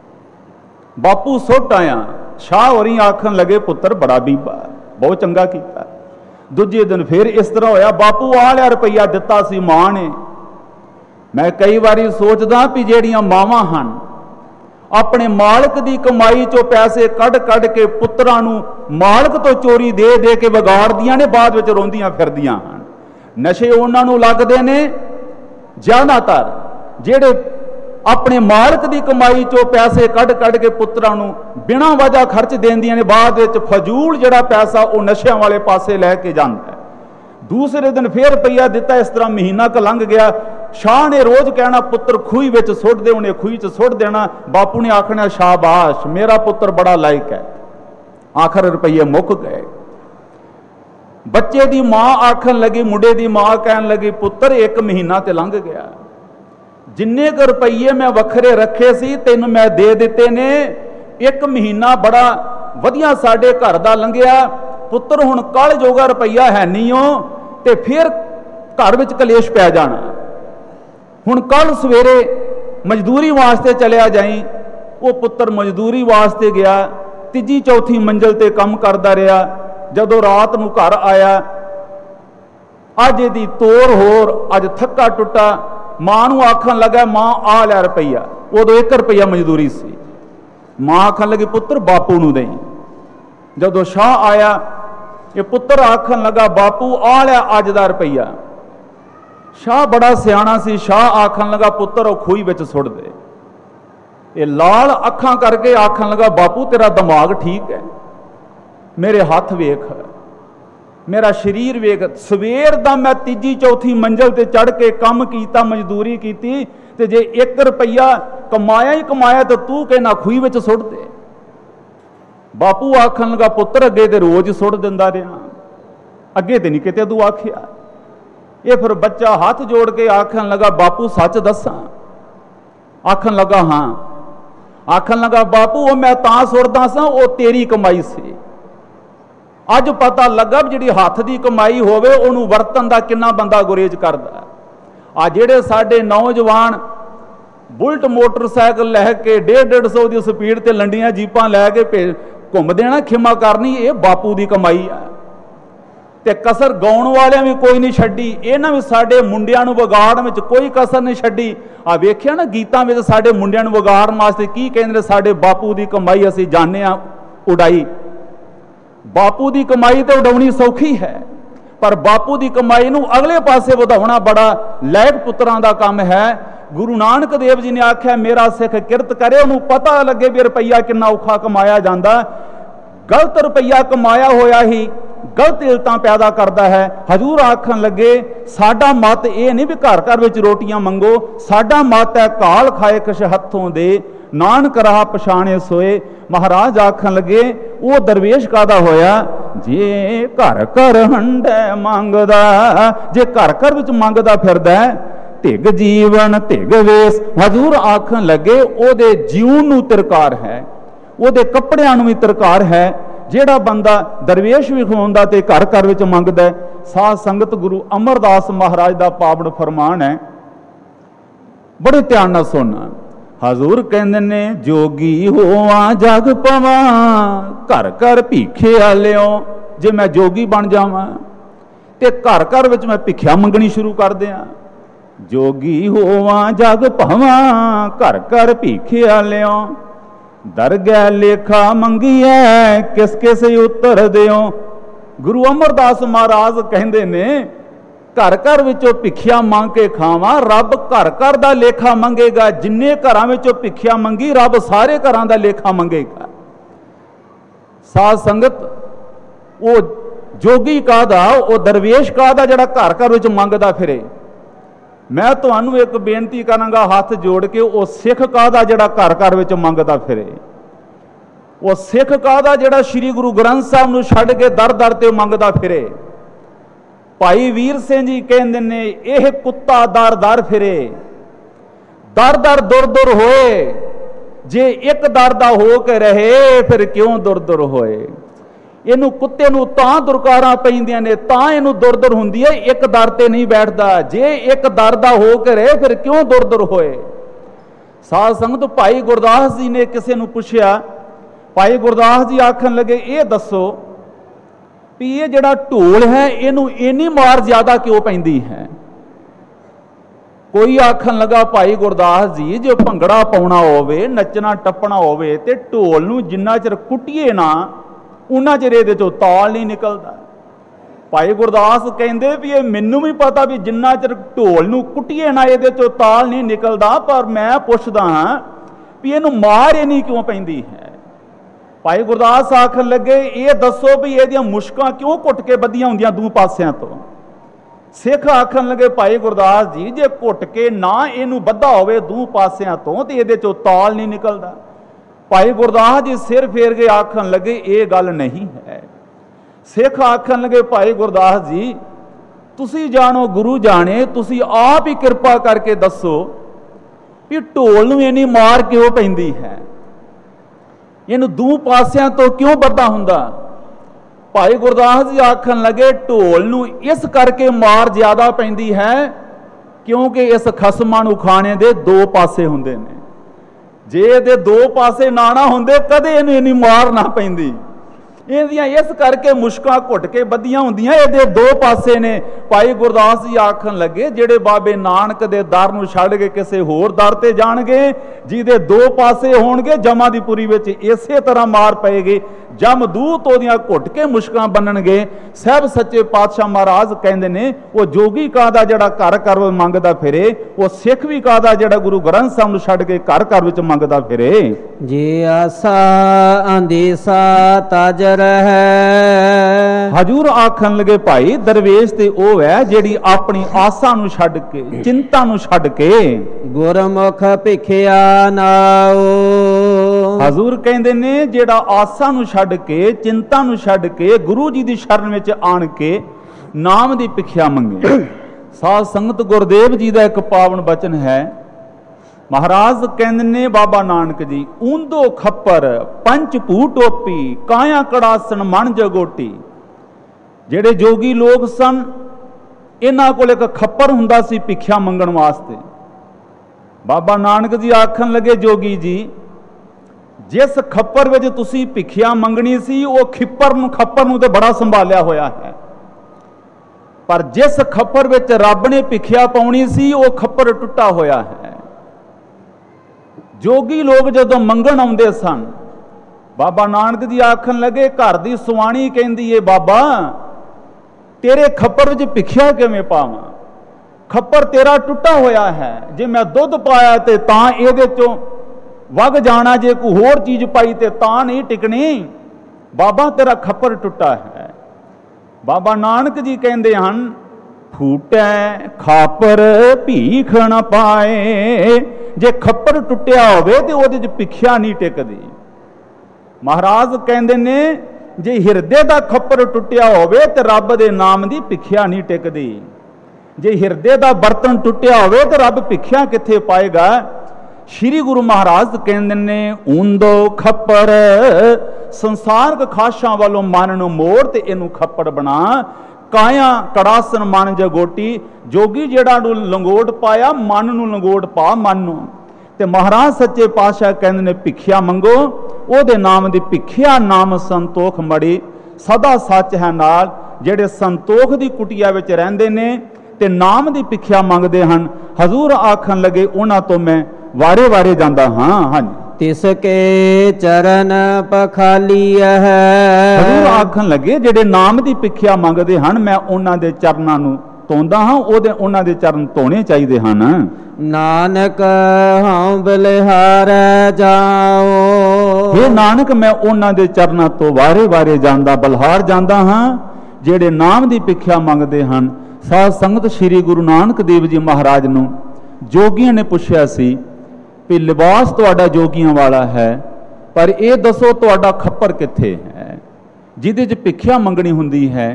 बापू सुट आया। शाह होरी आखन लगे पुत्र बड़ा बीबा, बहुत चंगा किया। दूजे दिन फिर इस तरह होया, बापू आ लिया रुपया दिता सी मां ने। मैं कई बारी सोचदा भी जेड़ियां मावां हन अपने मालक की कमाई चो पैसे कढ़ कढ़ के पुत्रां नूं मालक तो चोरी दे दे के विगाड़दियां ने, बाद विच रोंदियां फिरदियां हन। नशे उन्हां नूं लगदे ने ज्यादातर जेड़े अपने मालक की कमाई चो पैसे कढ़ कढ़ के पुत्रां नूं बिना वजह खर्च देंदियां ने, बाद विच फजूल जिहड़ा पैसा वो नशियां वाले पासे लैके जांदा है। दूसरे दिन फिर रुपया दिता। इस तरह महीना क लंघ गया। शाह ने रोज कहना पुत्र खूही विच सुट दे, उन्हें खूही च सुट देना। बापू ने आखना शाबाश मेरा पुत्र बड़ा लायक है। आखिर रुपये मुक गए। बच्चे की मां आखन लगी, मुंडे की मां कहन लगी पुत्र एक महीना ते लंघ गया, जिन्ने क रुपये मैं वखरे रखे सी तेन मैं दे दिते ने। एक महीना बड़ा वधिया साडे घर दा लंघिया, पुत्र हुण कल जोगा रुपया है नहीं हो ते फिर घर विच कलेश पै जाना। हुण कल सवेरे मजदूरी वास्ते चलिया जाई। वो पुत्र मजदूरी वास्ते गया, तीजी चौथी मंजिल ते काम करदा रहा। जदों रात नूं घर आया, अज इहदी तोर होर, अज थक्का टुट्टा। मां नूं आखन लगा मां आ लिया रुपया। उदों 1 रुपया मजदूरी सी। मां आखन लगी पुत्र बापू नूं दें। जदों शाह आया, ये पुत्र आखन लगा बापू आ लिया अज दा रुपया। शाह बड़ा सियाना सी। शाह आखन लगा पुत्र खूही विच सुट दे। ये लाल अखां करके आखन लगा बापू तेरा दिमाग ठीक है, मेरे हाथ वेख, मेरा शरीर वेख। सवेर दा मैं तीजी चौथी मंजिल ते चढ़ के काम कीता, मजदूरी कीती, ते जे 1 रुपया कमाया ही कमाया तो तू कहना खूही विच सुट दे। बापू आखन लगा पुत्र अगे तो रोज सुट दिंदा रहा, अगे तो नहीं किते तू आखिया। ये फिर बच्चा हाथ जोड़ के आखन लगा बापू सच दसा। आखन लगा हाँ। आखन लगा बापू वो मैं तां सुटदा सा, वो तेरी कमाई सी। अज पता लगा जिहड़ी हथ की कमाई होवे उहनूं वरतन दा किन्ना बंदा गुरेज करदा। आ जिहड़े साडे नौजवान बुलट मोटरसाइकिल लैके 150-150 की स्पीड ते लंडियां जीपां लैके घूमदे ना, खिमा करनी ये बापू की कमाई है। ते कसर गाउण वालियां भी कोई नहीं छड्डी, इन्हां भी साडे मुंडियां नूं विगाड़न विच कोई कसर नहीं छड्डी। आ वेखिया ना गीतां विच साडे मुंडियां नूं विगाड़न वास्ते की कहंदे, साडे बापू की कमाई असीं जाने आ उडाई। बापू की कमाई तो उडाउणी सौखी है, पर बापू की कमाई नूं अगले पासे वधाउणा बड़ा लायक पुत्रां दा काम है। गुरु नानक देव जी ने आख्या मेरा सिख किरत करे, उन्होंने पता लगे भी रुपया कितना औखा कमाया जाता। गलत रुपया कमाया होया ही गलत इल्तां पैदा करता है। हजूर आखन लगे साडा मत ये नहीं भी घर घर विच रोटियां मंगो, साडा मत है काल खाए किश हत्थों दे, नानक राह पछाणे सोए। महाराज आखन लगे वो दरवेश कादा होया जे घर घर हंडे मंगदा, जे घर घर विच मंगदा फिरदा धिग जीवन धिग वेस। हजूर आखन लगे ओदे जीवन नूं तिरकार है, ओदे कपड़ियां नूं भी तिरकार है। जेड़ा बंदा दरवेश भी खवाउंदा ते घर घर विच मंगदा। साध संगत गुरु अमरदास महाराज दा पावन फरमान है, बड़े ध्यान नाल सुनना। हजूर कहंदे ने जोगी होवां जग पवां, घर घर भीखे आलिओ। जे मैं जोगी बन जावां ते घर घर विच मैं भिखिया मंगनी शुरू कर दियां। जोगी होवां जग पवां, घर घर भीखे आलिओ। दरगह लेखा मंगिए किस किस उत्तर दिओ। गुरु अमरदास महाराज कहंदे ने घर घर विचों भिखिया मंग के खावां, रब घर घर दा लेखा मंगेगा। जिन्ने घरां विचों भिखिया मंगी रब सारे घरां दा लेखा मंगेगा। साध संगत वो जोगी कादा, वो दरवेश कादा जिहड़ा घर घर विच मंगदा फिरे। मैं तुहानू एक बेनती करांगा हाथ जोड़ के, वो सिख कादा जिहड़ा घर घर विच मंगदा फिरे। वो सिख कादा जिहड़ा श्री गुरु ग्रंथ साहब नूं छड्ड के दर दर ते मंगदा फिरे। ਭਾਈ ਵੀਰ ਸਿੰਘ ਜੀ ਕਹਿੰਦੇ ਨੇ, ਇਹ ਕੁੱਤਾ ਦਰ ਦਰ ਫਿਰੇ, ਦਰ ਦਰ ਦੁਰ ਦੁਰ ਹੋਏ, ਜੇ ਇੱਕ ਦਰ ਦਾ ਹੋ ਕੇ ਰਹੇ ਫਿਰ ਕਿਉਂ ਦੁਰ ਦੁਰ ਹੋਏ। ਇਹਨੂੰ ਕੁੱਤੇ ਨੂੰ ਤਾਂ ਦੁਰਕਾਰਾਂ ਪੈਂਦੀਆਂ ਨੇ, ਤਾਂ ਇਹਨੂੰ ਦੁਰ ਦੁਰ ਹੁੰਦੀ ਹੈ, ਇੱਕ ਦਰ ਤੇ ਨਹੀਂ ਬੈਠਦਾ। ਜੇ ਇੱਕ ਦਰ ਦਾ ਹੋ ਕੇ ਰਹੇ ਫਿਰ ਕਿਉਂ ਦੁਰ ਦੁਰ ਹੋਏ। ਸਾਧ ਸੰਗਤ, ਭਾਈ ਗੁਰਦਾਸ ਜੀ ਨੇ ਕਿਸੇ ਨੂੰ ਪੁੱਛਿਆ, ਭਾਈ ਗੁਰਦਾਸ ਜੀ ਆਖਣ ਲੱਗੇ, ਇਹ ਦੱਸੋ ਵੀ ਇਹ ਜਿਹੜਾ ਢੋਲ ਹੈ ਇਹਨੂੰ ਇੰਨੀ ਮਾਰ ਜ਼ਿਆਦਾ ਕਿਉਂ ਪੈਂਦੀ ਹੈ। ਕੋਈ ਆਖਣ ਲੱਗਾ, ਭਾਈ ਗੁਰਦਾਸ ਜੀ, ਜੇ ਭੰਗੜਾ ਪਾਉਣਾ ਹੋਵੇ, ਨੱਚਣਾ ਟੱਪਣਾ ਹੋਵੇ, ਤੇ ਢੋਲ ਨੂੰ ਜਿੰਨਾ ਚਿਰ ਕੁੱਟੀਏ ਨਾ ਉਹਨਾਂ ਚਿਰ ਇਹਦੇ ਚੋਂ ਤਾਲ ਨਹੀਂ ਨਿਕਲਦਾ। ਭਾਈ ਗੁਰਦਾਸ ਕਹਿੰਦੇ ਵੀ ਇਹ ਮੈਨੂੰ ਵੀ ਪਤਾ ਵੀ ਜਿੰਨਾ ਚਿਰ ਢੋਲ ਨੂੰ ਕੁੱਟੀਏ ਨਾ ਇਹਦੇ ਚੋਂ ਤਾਲ ਨਹੀਂ ਨਿਕਲਦਾ, ਪਰ ਮੈਂ ਪੁੱਛਦਾ ਹਾਂ ਵੀ ਇਹਨੂੰ ਮਾਰ ਇਹ ਨਹੀਂ ਕਿਉਂ ਪੈਂਦੀ ਹੈ। ਭਾਈ ਗੁਰਦਾਸ ਆਖਣ ਲੱਗੇ, ਇਹ ਦੱਸੋ ਵੀ ਇਹਦੀਆਂ ਮੁਸ਼ਕਾਂ ਕਿਉਂ ਘੁੱਟ ਕੇ ਵੱਧੀਆਂ ਹੁੰਦੀਆਂ ਦੋ ਪਾਸਿਆਂ ਤੋਂ। ਸਿੱਖ ਆਖਣ ਲੱਗੇ, ਭਾਈ ਗੁਰਦਾਸ ਜੀ, ਜੇ ਘੁੱਟ ਕੇ ਨਾ ਇਹਨੂੰ ਵੱਧਾ ਹੋਵੇ ਦੋ ਪਾਸਿਆਂ ਤੋਂ ਤੇ ਇਹਦੇ ਚੋਂ ਤਾਲ ਨਹੀਂ ਨਿਕਲਦਾ। ਭਾਈ ਗੁਰਦਾਸ ਜੀ ਸਿਰ ਫੇਰ ਕੇ ਆਖਣ ਲੱਗੇ, ਇਹ ਗੱਲ ਨਹੀਂ ਹੈ। ਸਿੱਖ ਆਖਣ ਲੱਗੇ, ਭਾਈ ਗੁਰਦਾਸ ਜੀ, ਤੁਸੀਂ ਜਾਣੋ ਗੁਰੂ ਜਾਣੇ, ਤੁਸੀਂ ਆਪ ਹੀ ਕਿਰਪਾ ਕਰਕੇ ਦੱਸੋ ਵੀ ਢੋਲ ਨੂੰ ਇੰਨੀ ਮਾਰ ਕਿਉਂ ਪੈਂਦੀ ਹੈ, ਇਹਨੂੰ ਦੋ ਪਾਸਿਆਂ ਤੋਂ ਕਿਉਂ ਵੱਧਾ ਹੁੰਦਾ। ਭਾਈ ਗੁਰਦਾਸ ਜੀ ਆਖਣ ਲੱਗੇ, ਢੋਲ ਨੂੰ ਇਸ ਕਰਕੇ ਮਾਰ ਜ਼ਿਆਦਾ ਪੈਂਦੀ ਹੈ ਕਿਉਂਕਿ ਇਸ ਖਸਮਾਂ ਨੂੰ ਖਾਣੇ ਦੇ ਦੋ ਪਾਸੇ ਹੁੰਦੇ ਨੇ। ਜੇ ਇਹਦੇ ਦੋ ਪਾਸੇ ਨਾ ਹੁੰਦੇ ਕਦੇ ਇਹਨੂੰ ਇੰਨੀ ਮਾਰ ਨਾ ਪੈਂਦੀ। ਇਹਦੀਆਂ ਇਸ ਕਰਕੇ ਮੁਸ਼ਕਾਂ ਘੁੱਟ ਕੇ ਵੱਧੀਆਂ ਹੁੰਦੀਆਂ, ਇਹਦੇ ਦੋ ਪਾਸੇ ਨੇ। ਭਾਈ ਗੁਰਦਾਸ ਜੀ ਆਖਣ ਲੱਗੇ, ਜਿਹੜੇ ਬਾਬੇ ਨਾਨਕ ਦੇ ਦਰ ਨੂੰ ਛੱਡ ਕੇ ਕਿਸੇ ਹੋਰ ਦਰ ਤੇ ਜਾਣਗੇ, ਜਿਹਦੇ ਦੋ ਪਾਸੇ ਹੋਣਗੇ, ਜਮਾਂ ਦੀ ਪੁਰੀ ਵਿੱਚ ਇਸੇ ਤਰ੍ਹਾਂ ਮਾਰ ਪਏਗੀ। ਜਮਦੂਤ ਉਹਦੀਆਂ ਘੁੱਟ ਕੇ ਮੁਸ਼ਕਾਂ ਬੰਨਣਗੇ। ਸਾਹਿਬ ਸੱਚੇ ਪਾਤਸ਼ਾਹ ਮਹਾਰਾਜ ਕਹਿੰਦੇ ਨੇ, ਉਹ ਜੋਗੀ ਕਾਹਦਾ ਜਿਹੜਾ ਘਰ ਘਰ ਮੰਗਦਾ ਫਿਰੇ, ਉਹ ਸਿੱਖ ਵੀ ਕਾਹਦਾ ਜਿਹੜਾ ਗੁਰੂ ਗ੍ਰੰਥ ਸਾਹਿਬ ਨੂੰ ਛੱਡ ਕੇ ਘਰ ਘਰ ਵਿੱਚ ਮੰਗਦਾ ਫਿਰੇ। ਜੇ ਆਸਾ ਅੰਦੇਸਾ ਤਜ ਰਹਿ। ਹਜੂਰ ਆਖਣ ਲੱਗੇ, ਭਾਈ ਦਰਵੇਸ਼ ਤੇ ਉਹ ਹੈ ਜਿਹੜੀ ਆਪਣੀ ਆਸਾਂ ਨੂੰ ਛੱਡ ਕੇ, ਚਿੰਤਾ ਨੂੰ ਛੱਡ ਕੇ ਗੁਰਮੁਖ ਭਿਖਿਆ ਨਾਓ। ਹਜ਼ੂਰ ਕਹਿੰਦੇ ਨੇ, ਜਿਹੜਾ ਆਸਾਂ ਨੂੰ ਛੱਡ ਕੇ, ਚਿੰਤਾ ਨੂੰ ਛੱਡ ਕੇ ਗੁਰੂ ਜੀ ਦੀ ਸ਼ਰਨ ਵਿੱਚ ਆਣ ਕੇ ਨਾਮ ਦੀ ਭਿਖਿਆ ਮੰਗੇ। ਸਾਧ ਸੰਗਤ, ਗੁਰਦੇਵ ਜੀ ਦਾ ਇੱਕ ਪਾਵਨ ਬਚਨ ਹੈ। ਮਹਾਰਾਜ ਕਹਿੰਦੇ ਨੇ, ਬਾਬਾ ਨਾਨਕ ਜੀ, ਊਂਦੋ ਖੱਪਰ ਪੰਚ ਭੂ ਟੋਪੀ, ਕਾਇਆ ਕੜਾਸਨ ਮਨ ਜਗੋਟੀ। ਜਿਹੜੇ ਜੋਗੀ ਲੋਕ ਸਨ, ਇਹਨਾਂ ਕੋਲ ਇੱਕ ਖੱਪਰ ਹੁੰਦਾ ਸੀ ਭਿਖਿਆ ਮੰਗਣ ਵਾਸਤੇ। ਬਾਬਾ ਨਾਨਕ ਜੀ ਆਖਣ ਲੱਗੇ, ਜੋਗੀ ਜੀ, ਜਿਸ ਖੱਪਰ ਵਿੱਚ ਤੁਸੀਂ ਭਿਖਿਆ ਮੰਗਣੀ ਸੀ, ਉਹ ਖੱਪਰ ਨੂੰ ਤੇ ਬੜਾ ਸੰਭਾਲਿਆ ਹੋਇਆ ਹੈ, ਪਰ ਜਿਸ ਖੱਪਰ ਵਿੱਚ ਰੱਬ ਨੇ ਭਿਖਿਆ ਪਾਉਣੀ ਸੀ, ਉਹ ਖੱਪਰ ਟੁੱਟਾ ਹੋਇਆ ਹੈ। ਜੋਗੀ ਲੋਕ ਜਦੋਂ ਮੰਗਣ ਆਉਂਦੇ ਸਨ, ਬਾਬਾ ਨਾਨਕ ਜੀ ਆਖਣ ਲੱਗੇ, ਘਰ ਦੀ ਸੁਆਣੀ ਕਹਿੰਦੀ ਏ, ਬਾਬਾ ਤੇਰੇ ਖੱਪਰ ਵਿੱਚ ਭਿਖਿਆ ਕਿਵੇਂ ਪਾਵਾਂ, ਖੱਪਰ ਤੇਰਾ ਟੁੱਟਾ ਹੋਇਆ ਹੈ। ਜੇ ਮੈਂ ਦੁੱਧ ਪਾਇਆ ਤੇ ਤਾਂ ਇਹਦੇ ਚੋਂ ਵਗ ਜਾਣਾ, ਜੇ ਕੋਈ ਹੋਰ ਚੀਜ਼ ਪਾਈ ਤੇ ਤਾਂ ਨਹੀਂ ਟਿਕਣੀ। ਬਾਬਾ ਤੇਰਾ ਖੱਪਰ ਟੁੱਟਾ ਹੈ। ਬਾਬਾ ਨਾਨਕ ਜੀ ਕਹਿੰਦੇ ਹਨ, ਫੂਟੈ ਖਾਪਰ ਭੀਖ ਨ ਪਾਏ। ਜੇ ਖੱਪਰ ਟੁੱਟਿਆ ਹੋਵੇ ਤੇ ਉਹਦੇ 'ਚ ਭਿਖਿਆ ਨਹੀਂ ਟਿਕਦੀ। ਮਹਾਰਾਜ ਕਹਿੰਦੇ ਨੇ, ਜੇ ਹਿਰਦੇ ਦਾ ਖੱਪਰ ਟੁੱਟਿਆ ਹੋਵੇ ਤੇ ਰੱਬ ਦੇ ਨਾਮ ਦੀ ਭਿਖਿਆ ਨਹੀਂ ਟਿਕਦੀ। ਜੇ ਹਿਰਦੇ ਦਾ ਬਰਤਨ ਟੁੱਟਿਆ ਹੋਵੇ ਤੇ ਰੱਬ ਭਿਖਿਆ ਕਿੱਥੇ ਪਾਏਗਾ। ਸ਼੍ਰੀ ਗੁਰੂ ਮਹਾਰਾਜ ਕਹਿੰਦੇ ਨੇ, ਊਂਦੋ ਖੱਪਰ ਸੰਸਾਰਕ ਖਾਸ਼ਾਂ ਵੱਲੋਂ ਮਨ ਨੂੰ ਮੋੜ ਤੇ ਇਹਨੂੰ ਖੱਪੜ ਬਣਾ। ਕਾਇਆ ਕੜਾਸਨ ਮਨ ਜਗੋਟੀ। ਜੋਗੀ ਜਿਹੜਾ ਨੂੰ ਲੰਗੋਟ ਪਾਇਆ, ਮਨ ਨੂੰ ਲੰਗੋਟ ਪਾ, ਮਨ ਨੂੰ। ਤੇ ਮਹਾਰਾਜ ਸੱਚੇ ਪਾਤਸ਼ਾਹ ਕਹਿੰਦੇ ਨੇ, ਭਿਖਿਆ ਮੰਗੋ, ਉਹਦੇ ਨਾਮ ਦੀ ਭਿਖਿਆ ਨਾਮ ਸੰਤੋਖ ਮੜੀ। ਸਦਾ ਸੱਚ ਹੈ ਨਾਲ। ਜਿਹੜੇ ਸੰਤੋਖ ਦੀ ਕੁਟੀਆ ਵਿੱਚ ਰਹਿੰਦੇ ਨੇ ਤੇ ਨਾਮ ਦੀ ਭਿਖਿਆ ਮੰਗਦੇ ਹਨ, ਹਜ਼ੂਰ ਆਖਣ ਲੱਗੇ, ਉਹਨਾਂ ਤੋਂ ਮੈਂ ਵਾਰੇ ਵਾਰੇ ਜਾਂਦਾ ਹਾਂ। ਹਾਂਜੀ, ਤਿਸ ਕੇ ਚਰਨ ਪਖਾਲੀਐ ਹੈ। ਹਜ਼ੂਰ ਆਖਣ ਲੱਗੇ, ਜਿਹੜੇ ਨਾਮ ਦੀ ਭਿਖਿਆ ਮੰਗਦੇ ਹਨ, ਮੈਂ ਉਹਨਾਂ ਦੇ ਚਰਨਾਂ ਨੂੰ ਧੋਂਦਾ ਹਾਂ। ਉਹਨਾਂ ਦੇ ਚਰਨ ਧੋਣੇ ਚਾਹੀਦੇ ਹਨ। ਨਾਨਕ ਹਉ ਬਲਿਹਾਰੈ ਜਾਓ। ਇਹ ਨਾਨਕ, ਮੈਂ ਉਹਨਾਂ ਦੇ ਚਰਨਾਂ ਤੋਂ ਵਾਰੇ ਵਾਰੇ ਜਾਂਦਾ, ਬਲਿਹਾਰ ਜਾਂਦਾ ਹਾਂ, ਜਿਹੜੇ ਨਾਮ ਦੀ ਭਿਖਿਆ ਮੰਗਦੇ ਹਨ। ਸਾਧ ਸੰਗਤ, ਸ੍ਰੀ ਗੁਰੂ ਨਾਨਕ ਦੇਵ ਜੀ ਮਹਾਰਾਜ ਨੂੰ ਜੋਗੀਆਂ ਨੇ ਪੁੱਛਿਆ ਸੀ ਵੀ ਲਿਬਾਸ ਤੁਹਾਡਾ ਜੋਗੀਆਂ ਵਾਲਾ ਹੈ, ਪਰ ਇਹ ਦੱਸੋ ਤੁਹਾਡਾ ਖੱਪਰ ਕਿੱਥੇ ਹੈ ਜਿਹਦੇ 'ਚ ਭਿਖਿਆ ਮੰਗਣੀ ਹੁੰਦੀ ਹੈ।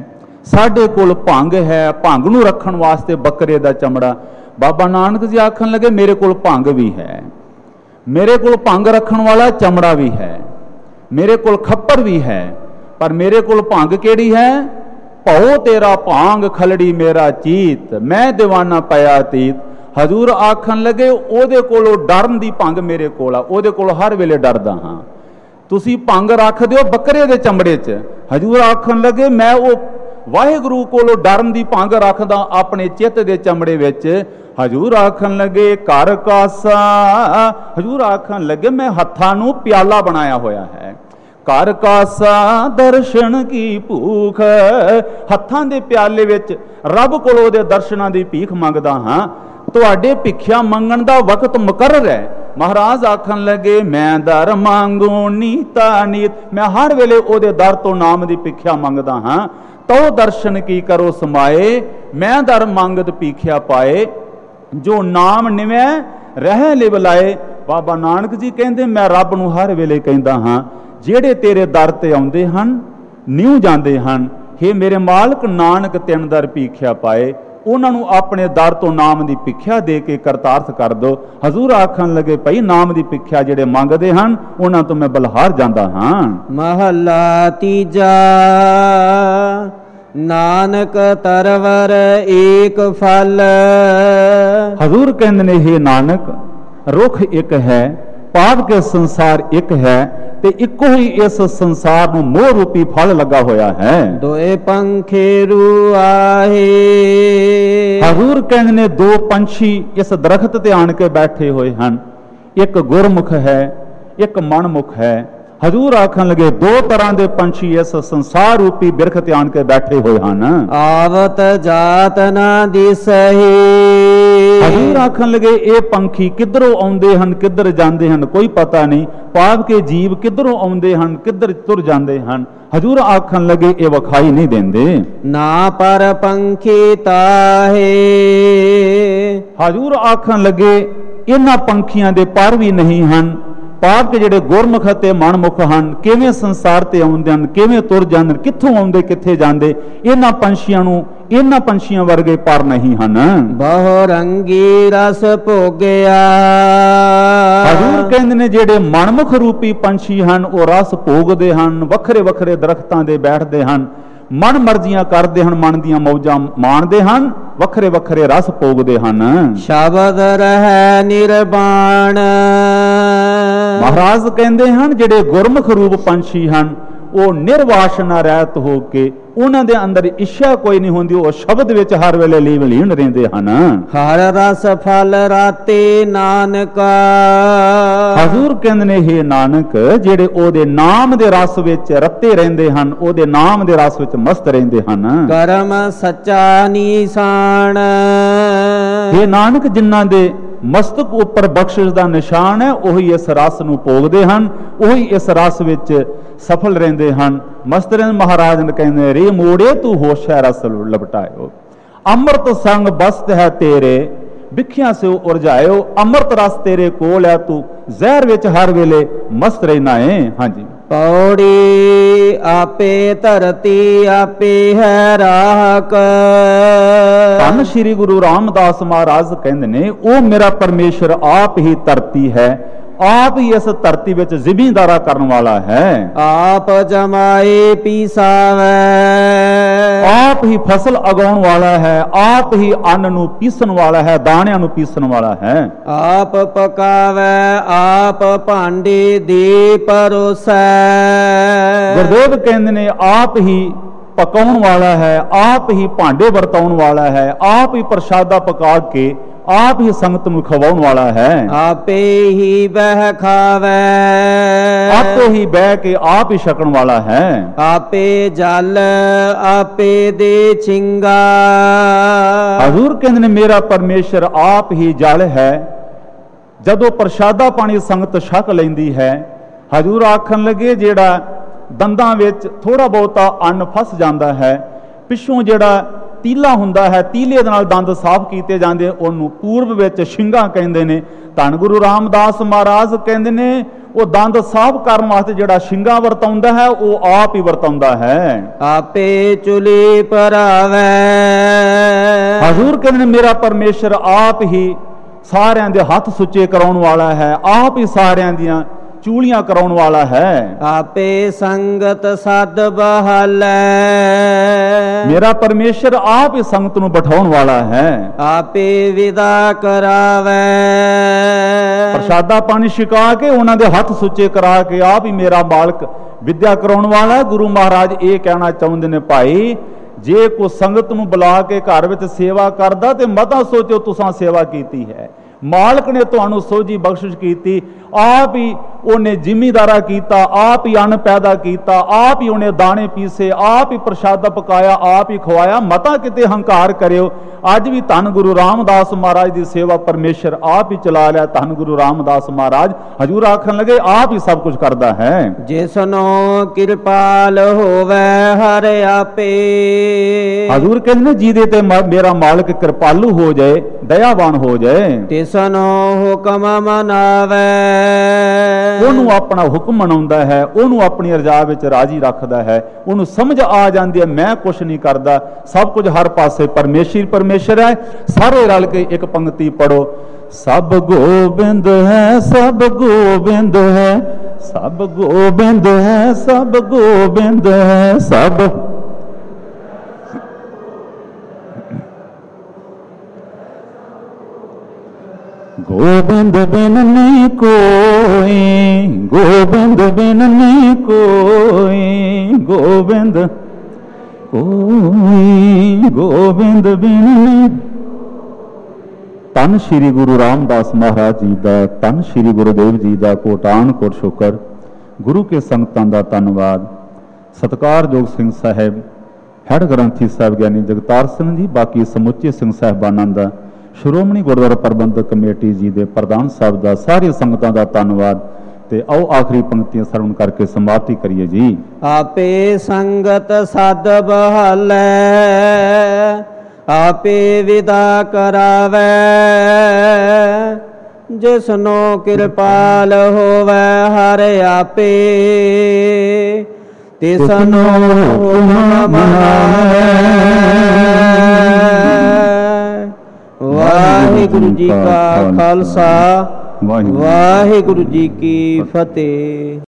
ਸਾਡੇ ਕੋਲ ਭੰਗ ਹੈ, ਭੰਗ ਨੂੰ ਰੱਖਣ ਵਾਸਤੇ ਬੱਕਰੇ ਦਾ ਚਮੜਾ। ਬਾਬਾ ਨਾਨਕ ਜੀ ਆਖਣ ਲੱਗੇ ਮੇਰੇ ਕੋਲ ਭੰਗ ਵੀ ਹੈ, ਮੇਰੇ ਕੋਲ ਭੰਗ ਰੱਖਣ ਵਾਲਾ ਚਮੜਾ ਵੀ ਹੈ, ਮੇਰੇ ਕੋਲ ਖੱਪਰ ਵੀ ਹੈ, ਪਰ ਮੇਰੇ ਕੋਲ ਭੰਗ ਕਿਹੜੀ ਹੈ? ਭਉ ਤੇਰਾ ਭਾਂਗ ਖਲੜੀ ਮੇਰਾ ਚੀਤ, ਮੈਂ ਦੀਵਾਨਾ ਪਿਆ ਤੀਤ। ਹਜ਼ੂਰ ਆਖਣ ਲੱਗੇ ਉਹਦੇ ਕੋਲੋਂ ਡਰਨ ਦੀ ਭੰਗ ਮੇਰੇ ਕੋਲ ਆ, ਉਹਦੇ ਕੋਲ ਹਰ ਵੇਲੇ ਡਰਦਾ ਹਾਂ। ਤੁਸੀਂ ਭੰਗ ਰੱਖ ਦਿਓ ਬੱਕਰੇ ਦੇ ਚਮੜੇ 'ਚ। ਹਜ਼ੂਰ ਆਖਣ ਲੱਗੇ ਮੈਂ ਉਹ ਵਾਹਿਗੁਰੂ ਕੋਲੋਂ ਡਰਨ ਦੀ ਭੰਗ ਰੱਖਦਾ ਆਪਣੇ ਚਿੱਤ ਦੇ ਚਮੜੇ ਵਿੱਚ। ਹਜ਼ੂਰ ਆਖਣ ਲੱਗੇ ਘਰ ਕਾਸਾ, ਹਜ਼ੂਰ ਆਖਣ ਲੱਗੇ ਮੈਂ ਹੱਥਾਂ ਨੂੰ ਪਿਆਲਾ ਬਣਾਇਆ ਹੋਇਆ ਹੈ। ਘਰ ਕਾਸਾ ਦਰਸ਼ਨ ਕੀ ਭੂਖ, ਹੱਥਾਂ ਦੇ ਪਿਆਲੇ ਵਿੱਚ ਰੱਬ ਕੋਲੋਂ ਉਹਦੇ ਦਰਸ਼ਨਾਂ ਦੀ ਭੀਖ ਮੰਗਦਾ ਹਾਂ। ਤੁਹਾਡੇ ਭਿੱਖਿਆ ਮੰਗਣ ਦਾ ਵਕਤ ਮੁਕਰਰ ਹੈ। ਮਹਾਰਾਜ ਆਖਣ ਲੱਗੇ ਮੈਂ ਦਰ ਮੰਗੂ ਨੀਤਾ ਨੀਤ, ਮੈਂ ਹਰ ਵੇਲੇ ਉਹਦੇ ਦਰ ਤੋਂ ਨਾਮ ਦੀ ਭਿੱਖਿਆ ਮੰਗਦਾ ਹਾਂ। ਤੋ ਦਰਸ਼ਨ ਕੀ ਕਰੋ ਸਮਾਏ, ਮੈਂ ਦਰ ਮੰਗਤ ਭੀਖਿਆ ਪਾਏ, ਜੋ ਨਾਮ ਨਿਵੈ ਰਹਿ ਲਿਵ ਲਾਏ। ਬਾਬਾ ਨਾਨਕ ਜੀ ਕਹਿੰਦੇ ਮੈਂ ਰੱਬ ਨੂੰ ਹਰ ਵੇਲੇ ਕਹਿੰਦਾ ਹਾਂ ਜਿਹੜੇ ਤੇਰੇ ਦਰ ਤੇ ਆਉਂਦੇ ਹਨ ਨਿਉ ਜਾਂਦੇ ਹਨ, ਹੇ ਮੇਰੇ ਮਾਲਕ ਨਾਨਕ ਤਿੰਨ ਦਰ ਭੀਖਿਆ ਪਾਏ, ਉਹਨਾਂ ਨੂੰ ਆਪਣੇ ਦਰ ਤੋਂ ਨਾਮ ਦੀ ਭਿੱਖਿਆ ਦੇ ਕੇ ਕਰਤਾਰਥ ਕਰ ਦੋ। ਹਜ਼ੂਰ ਆਖਣ ਲੱਗੇ ਭਈ ਨਾਮ ਦੀ ਭਿੱਖਿਆ ਜਿਹੜੇ ਮੰਗਦੇ ਹਨ ਉਹਨਾਂ ਤੋਂ ਮੈਂ ਬਲਹਾਰ ਜਾਂਦਾ ਹਾਂ। ਮਹਲਾ ਤੀਜਾ। ਨਾਨਕ ਤਰਵਰ ਏਕ ਫਲ, ਹਜ਼ੂਰ ਕਹਿੰਦੇ ਨੇ ਹੇ ਨਾਨਕ ਰੁੱਖ ਇੱਕ ਹੈ, ਪਾਪ ਕੇ ਸੰਸਾਰ ਇੱਕ ਹੈ, ਤੇ ਇੱਕੋ ਹੀ ਇਸ ਸੰਸਾਰ ਨੂੰ ਮੋਹ ਰੂਪੀ ਫਲ ਲੱਗਾ ਹੋਇਆ ਹੈ। ਦੋਏ ਪੰਖੇ ਰੂ ਆਹੇ, ਹਜ਼ੂਰ ਕਹਿੰਦੇ ਨੇ ਦੋ ਪੰਛੀ ਇਸ ਦਰਖਤ ਤੇ ਆਣ ਕੇ ਬੈਠੇ ਹੋਏ ਹਨ, ਇੱਕ ਗੁਰਮੁਖ ਹੈ ਇੱਕ ਮਨਮੁਖ ਹੈ। ਹਜ਼ੂਰ ਆਖਣ ਲੱਗੇ ਦੋ ਤਰ੍ਹਾਂ ਦੇ ਪੰਛੀ ਇਸ ਸੰਸਾਰ ਰੂਪੀ ਬਿਰਖ ਤੇ ਆਣ ਕੇ ਬੈਠੇ ਹੋਏ ਹਨ। ਆਵਤ ਜਾਤ ਨਾ ਦਿਸਹੀ, ਹਜ਼ੂਰ ਆਖਣ ਲੱਗੇ ਇਹ ਪੰਖੀ ਕਿੱਧਰੋਂ ਆਉਂਦੇ ਹਨ ਕਿੱਧਰ ਜਾਂਦੇ ਹਨ ਕੋਈ ਪਤਾ ਨਹੀਂ, ਪਾਪ ਕੇ ਜੀਵ ਕਿੱਧਰੋਂ ਆਉਂਦੇ ਹਨ ਕਿੱਧਰ ਤੁਰ ਜਾਂਦੇ ਹਨ। ਹਜ਼ੂਰ ਆਖਣ ਲੱਗੇ ਇਹ ਵਿਖਾਈ ਨਹੀਂ ਦਿੰਦੇ। ਨਾ ਪਰ ਪੰਖੀ ਤਾਹੇ, ਹਜ਼ੂਰ ਆਖਣ ਲੱਗੇ ਇਹਨਾਂ ਪੰਖੀਆਂ ਦੇ ਪਰ ਵੀ ਨਹੀਂ ਹਨ। ਪਾਪ ਕੇ ਜਿਹੜੇ ਗੁਰਮੁਖ ਅਤੇ ਮਨਮੁਖ ਹਨ ਕਿਵੇਂ ਸੰਸਾਰ ਤੇ ਆਉਂਦੇ ਹਨ, ਕਿਵੇਂ ਤੁਰ ਜਾਂਦੇ, ਕਿੱਥੋਂ ਆਉਂਦੇ ਕਿੱਥੇ ਜਾਂਦੇ, ਇਹਨਾਂ ਪੰਛੀਆਂ ਨੂੰ ਇਹਨਾਂ ਪੰਛੀਆਂ ਵਰਗੇ ਪਰ ਨਹੀਂ ਹਨ। ਬਹੁ ਰੰਗੀ ਰਸ ਭੋਗਿਆ, ਹਜ਼ੂਰ ਕਹਿੰਦੇ ਨੇ ਜਿਹੜੇ ਮਨਮੁਖ ਰੂਪੀ ਪੰਛੀ ਹਨ ਉਹ ਰਸ ਭੋਗਦੇ ਹਨ, ਵੱਖਰੇ ਵੱਖਰੇ ਦਰਖਤਾਂ ਦੇ ਬੈਠਦੇ ਹਨ, ਮਨ ਮਰਜ਼ੀਆਂ ਕਰਦੇ ਹਨ, ਮਨ ਦੀਆਂ ਮੌਜਾਂ ਮਾਣਦੇ ਹਨ, ਵੱਖਰੇ ਵੱਖਰੇ ਰਸ ਭੋਗਦੇ ਹਨ। ਸ਼ਬਦ ਰਹਿ ਨਿਰਵਾਣ, ਮਹਾਰਾਜ ਕਹਿੰਦੇ ਹਨ ਜਿਹੜੇ ਗੁਰਮੁਖ ਰੂਪ ਪੰਛੀ ਹਨ ਉਹ ਨਿਰਵਾਸ਼ਨਾ ਰਹਿਤ ਹੋ ਕੇ ਉਹਨਾਂ ਦੇ ਅੰਦਰ ਇੱਛਾ ਕੋਈ ਨਹੀਂ ਹੁੰਦੀ, ਉਹ ਸ਼ਬਦ ਵਿੱਚ ਹਰ ਵੇਲੇ ਲੀਨ ਰਹਿੰਦੇ ਹਨ। ਹਰ ਰਸ ਫਲ ਰਾਤੇ ਨਾਨਕਾ, ਹਜ਼ੂਰ ਕਹਿੰਦੇ ਨੇ ਹੇ ਨਾਨਕ ਜਿਹੜੇ ਉਹਦੇ ਨਾਮ ਦੇ ਰਸ ਵਿੱਚ ਰੱਤੇ ਰਹਿੰਦੇ ਹਨ, ਉਹਦੇ ਨਾਮ ਦੇ ਰਸ ਵਿੱਚ ਮਸਤ ਰਹਿੰਦੇ ਹਨ। ਕਰਮ ਸੱਚਾ ਨੀਸਾਨ, ਹੇ ਨਾਨਕ ਜਿਨ੍ਹਾਂ ਦੇ ਮਸਤਕ ਉੱਪਰ ਬਖਸ਼ਿਸ਼ ਦਾ ਨਿਸ਼ਾਨ ਹੈ ਉਹੀ ਇਸ ਰਸ ਨੂੰ ਭੋਗਦੇ ਹਨ, ਉਹੀ ਇਸ ਰਸ ਵਿੱਚ ਸਫਲ ਰਹਿੰਦੇ ਹਨ, ਮਸਤ ਰਹਿੰਦੇ। ਮਹਾਰਾਜ ਨੇ ਕਹਿੰਦੇ ਰੇ ਮੋੜੇ ਤੂੰ ਹੋਸ਼ੈ ਰਸ ਲਪਟਾਇਓ, ਅੰਮ੍ਰਿਤ ਸੰਗ ਬਸਤ ਹੈ ਤੇਰੇ ਵਿਖਿਆ ਸੇ ਉਰਜਾਇਓ। ਅੰਮ੍ਰਿਤ ਰਸ ਤੇਰੇ ਕੋਲ ਹੈ, ਤੂੰ ਜ਼ਹਿਰ ਵਿੱਚ ਹਰ ਵੇਲੇ ਮਸਤ ਰਹਿਣਾ ਹੈ। ਹਾਂਜੀ। ਪੌੜੀ ਆਪੇ ਧਰਤੀ ਆਪੇ ਹੈ ਰਾਹਕ, ਧੰਨ ਸ਼੍ਰੀ ਗੁਰੂ ਰਾਮਦਾਸ ਮਹਾਰਾਜ ਕਹਿੰਦੇ ਨੇ ਉਹ ਮੇਰਾ ਪਰਮੇਸ਼ਰ ਆਪ ਹੀ ਧਰਤੀ ਹੈ, ਆਪ ਹੀ ਇਸ ਧਰਤੀ ਵਿੱਚ ਜ਼ਿਮੀਂਦਾਰਾ ਕਰਨ ਵਾਲਾ ਹੈ। ਆਪ ਜਮਾਏ ਪੀਸਾਵੇ, ਆਪ ਹੀ ਫਸਲ ਉਗਾਉਣ ਵਾਲਾ ਹੈ, ਆਪ ਹੀ ਅੰਨ ਨੂੰ ਪੀਸਣ ਵਾਲਾ ਹੈ, ਦਾਣਿਆਂ ਨੂੰ ਪੀਸਣ ਵਾਲਾ ਹੈ। ਆਪ ਪਕਾਵੇ ਆਪ ਭਾਂਡੇ ਦੇ ਪਰੋਸੈ, ਗੁਰਦੇਵ ਕਹਿੰਦੇ ਨੇ ਆਪ ਹੀ ਪਕਾਉਣ ਵਾਲਾ ਹੈ, ਆਪ ਹੀ ਭਾਂਡੇ ਵਰਤਾਉਣ ਵਾਲਾ ਹੈ, ਆਪ ਹੀ ਪ੍ਰਸ਼ਾਦਾ ਪਕਾ ਕੇ ਆਪ ਹੀ ਸੰਗਤ ਨੂੰ ਖਵਾਉਣ ਵਾਲਾ ਹੈ। ਆਪੇ ਹੀ ਬਹਿ ਖਾਵੇ, ਆਪੇ ਹੀ ਬਹਿ ਕੇ ਆਪ ਹੀ ਛਕਣ ਵਾਲਾ ਹੈ। ਆਪੇ ਜਲ ਆਪੇ ਦੇ ਚਿੰਗਾ, ਹਜ਼ੂਰ ਕਹਿੰਦੇ ਨੇ ਮੇਰਾ ਪਰਮੇਸ਼ਰ ਆਪ ਹੀ ਜਲ ਹੈ। ਜਦੋਂ ਪ੍ਰਸ਼ਾਦਾ ਪਾਣੀ ਸੰਗਤ ਛਕ ਲੈਂਦੀ ਹੈ, ਹਜ਼ੂਰ ਆਖਣ ਲੱਗੇ ਜਿਹੜਾ ਦੰਦਾਂ ਵਿੱਚ ਥੋੜਾ ਬਹੁਤਾ ਅੰਨ ਫਸ ਜਾਂਦਾ ਹੈ, ਪਿੱਛੋਂ ਜਿਹੜਾ ਤੀਲਾ ਹੁੰਦਾ ਹੈ, ਤੀਲੇ ਦੇ ਨਾਲ ਦੰਦ ਸਾਫ਼ ਕੀਤੇ ਜਾਂਦੇ, ਉਹਨੂੰ ਪੂਰਬ ਵਿੱਚ ਸ਼ਿੰਗਾ ਕਹਿੰਦੇ ਨੇ। ਧੰਨ ਗੁਰੂ ਰਾਮਦਾਸ ਮਹਾਰਾਜ ਕਹਿੰਦੇ ਨੇ ਉਹ ਦੰਦ ਸਾਫ਼ ਕਰਨ ਵਾਸਤੇ ਜਿਹੜਾ ਸ਼ਿੰਗਾ ਵਰਤਾਉਂਦਾ ਹੈ ਉਹ ਆਪ ਹੀ ਵਰਤਾਉਂਦਾ ਹੈ। ਆਪੇ ਚੁਲੀ ਪਰਾਵੈ। ਹਜ਼ੂਰ ਕਹਿੰਦੇ ਨੇ ਮੇਰਾ ਪਰਮੇਸ਼ਰ ਆਪ ਹੀ ਸਾਰਿਆਂ ਦੇ ਹੱਥ ਸੁੱਚੇ ਕਰਾਉਣ ਵਾਲਾ ਹੈ, ਆਪ ਹੀ ਸਾਰਿਆਂ ਦੀਆਂ ਚੂਲੀਆਂ ਕਰਾਉਣ ਵਾਲਾ ਹੈ। ਆਪੇ ਸੰਗਤ ਸਦ ਬਹਾਲੈ। ਮੇਰਾ ਪਰਮੇਸ਼ਰ ਆਪ ਹੀ ਸੰਗਤ ਨੂੰ ਬਿਠਾਉਣ ਵਾਲਾ ਹੈ। ਆਪੇ ਵਿਦਾ ਕਰਾਵੈ। ਪ੍ਰਸ਼ਾਦਾ ਪਾਣੀ ਛਕਾ ਕੇ ਉਹਨਾਂ ਦੇ ਹੱਥ ਸੁੱਚੇ ਕਰਾ ਕੇ ਆਪ ਹੀ ਮੇਰਾ ਮਾਲਕ ਵਿਦਿਆ ਕਰਾਉਣ ਵਾਲਾ ਹੈ। ਗੁਰੂ ਮਹਾਰਾਜ ਇਹ ਕਹਿਣਾ ਚਾਹੁੰਦੇ ਨੇ, ਭਾਈ ਜੇ ਕੋਈ ਸੰਗਤ ਨੂੰ ਬੁਲਾ ਕੇ ਘਰ ਵਿੱਚ ਸੇਵਾ ਕਰਦਾ ਤੇ ਮਤਾ ਸੋਚੋ ਤੁਸੀਂ ਸੇਵਾ ਕੀਤੀ ਹੈ। ਮਾਲਕ ਨੇ ਤੁਹਾਨੂੰ ਸੋਝੀ ਬਖਸ਼ਿਸ਼ ਕੀਤੀ, ਆਪ ਹੀ ਉਹਨੇ ਜ਼ਿਮੀਦਾਰਾ ਕੀਤਾ, ਆਪ ਹੀ ਅੰਨ ਪੈਦਾ ਕੀਤਾ, ਆਪ ਹੀ ਉਹਨੇ ਦਾਣੇ ਪੀਸੇ, ਆਪ ਹੀ ਪ੍ਰਸ਼ਾਦਾ ਪਕਾਇਆ, ਆਪ ਹੀ ਖਵਾਇਆ। ਮਤਾ ਕਿਤੇ ਹੰਕਾਰ ਕਰਿਓ। ਅੱਜ ਵੀ ਧੰਨ ਗੁਰੂ ਰਾਮਦਾਸ ਮਹਾਰਾਜ ਦੀ ਸੇਵਾ ਪਰਮੇਸ਼ਰ ਆਪ ਹੀ ਚਲਾ ਲਿਆ। ਧੰਨ ਗੁਰੂ ਰਾਮਦਾਸ ਮਹਾਰਾਜ ਹਜ਼ੂਰ ਆਖਣ ਲੱਗੇ ਆਪ ਹੀ ਸਭ ਕੁਝ ਕਰਦਾ ਹੈ। ਜਿਸਨੋ ਕਿਰਪਾਲ ਹੋਵੇ ਹਰ ਆਪੇ। ਹਜ਼ੂਰ ਕਹਿੰਦੇ ਨੇ ਜਿਹਦੇ ਤੇ ਮੇਰਾ ਮਾਲਕ ਕਿਰਪਾਲੂ ਹੋ ਜਾਏ, ਦਇਆਵਾਨ ਹੋ ਜਾਏ, ਤਿਸਨੋ ਹੁਕਮ ਮਨਾਵੇ। ਉਹਨੂੰ ਆਪਣਾ ਹੁਕਮ ਮਨਾਉਂਦਾ ਹੈ, ਉਹਨੂੰ ਆਪਣੀ ਰਜ਼ਾ ਵਿੱਚ ਰਾਜੀ ਰੱਖਦਾ ਹੈ। ਉਹਨੂੰ ਸਮਝ ਆ ਜਾਂਦੀ ਹੈ ਮੈਂ ਕੁਛ ਨਹੀਂ ਕਰਦਾ, ਸਭ ਕੁਝ ਹਰ ਪਾਸੇ ਪਰਮੇਸ਼ਰ ਹੈ। ਸਾਰੇ ਰਲ ਕੇ ਇੱਕ ਪੰਕਤੀ ਪੜੋ, ਸਭ ਗੋਬਿੰਦ ਹੈ, ਸਭ ਗੋਬਿੰਦ ਹੈ, ਸਭ ਗੋਬਿੰਦ ਹੈ, ਸਭ ਗੋਬਿੰਦ ਹੈ, ਸਭ गोविंद बिन नहीं कोई, गोविंद बिन नहीं कोई, गोविंद कोई, गोविंद बिन नहीं। धन श्री गुरु रामदास महाराज जी का, धन श्री गुरुदेव जी का कोटान कोट शुकर। गुरु के संगतां दा धन्नवाद। सत्कारयोग सिंह साहब, हेड ग्रंथी साहब ज्ञानी जगतार सिंह जी, बाकी समुचे सिंह साहबानां दा, श्रोमणी गुरुद्वारा प्रबंधक कमेटी जी के प्रधान साहब का, सारी संगतां का धन्नवाद। ते आओ आखिरी पंक्तियां श्रवण करके समाप्ति करिए जी। आपे संगत सद बहालै, आपे विदा करावै। जिसनो कृपाल होवै हर आपे, तिसनो मनावै। वाहिगुरु जी का खालसा, वाहिगुरु जी की फतेह।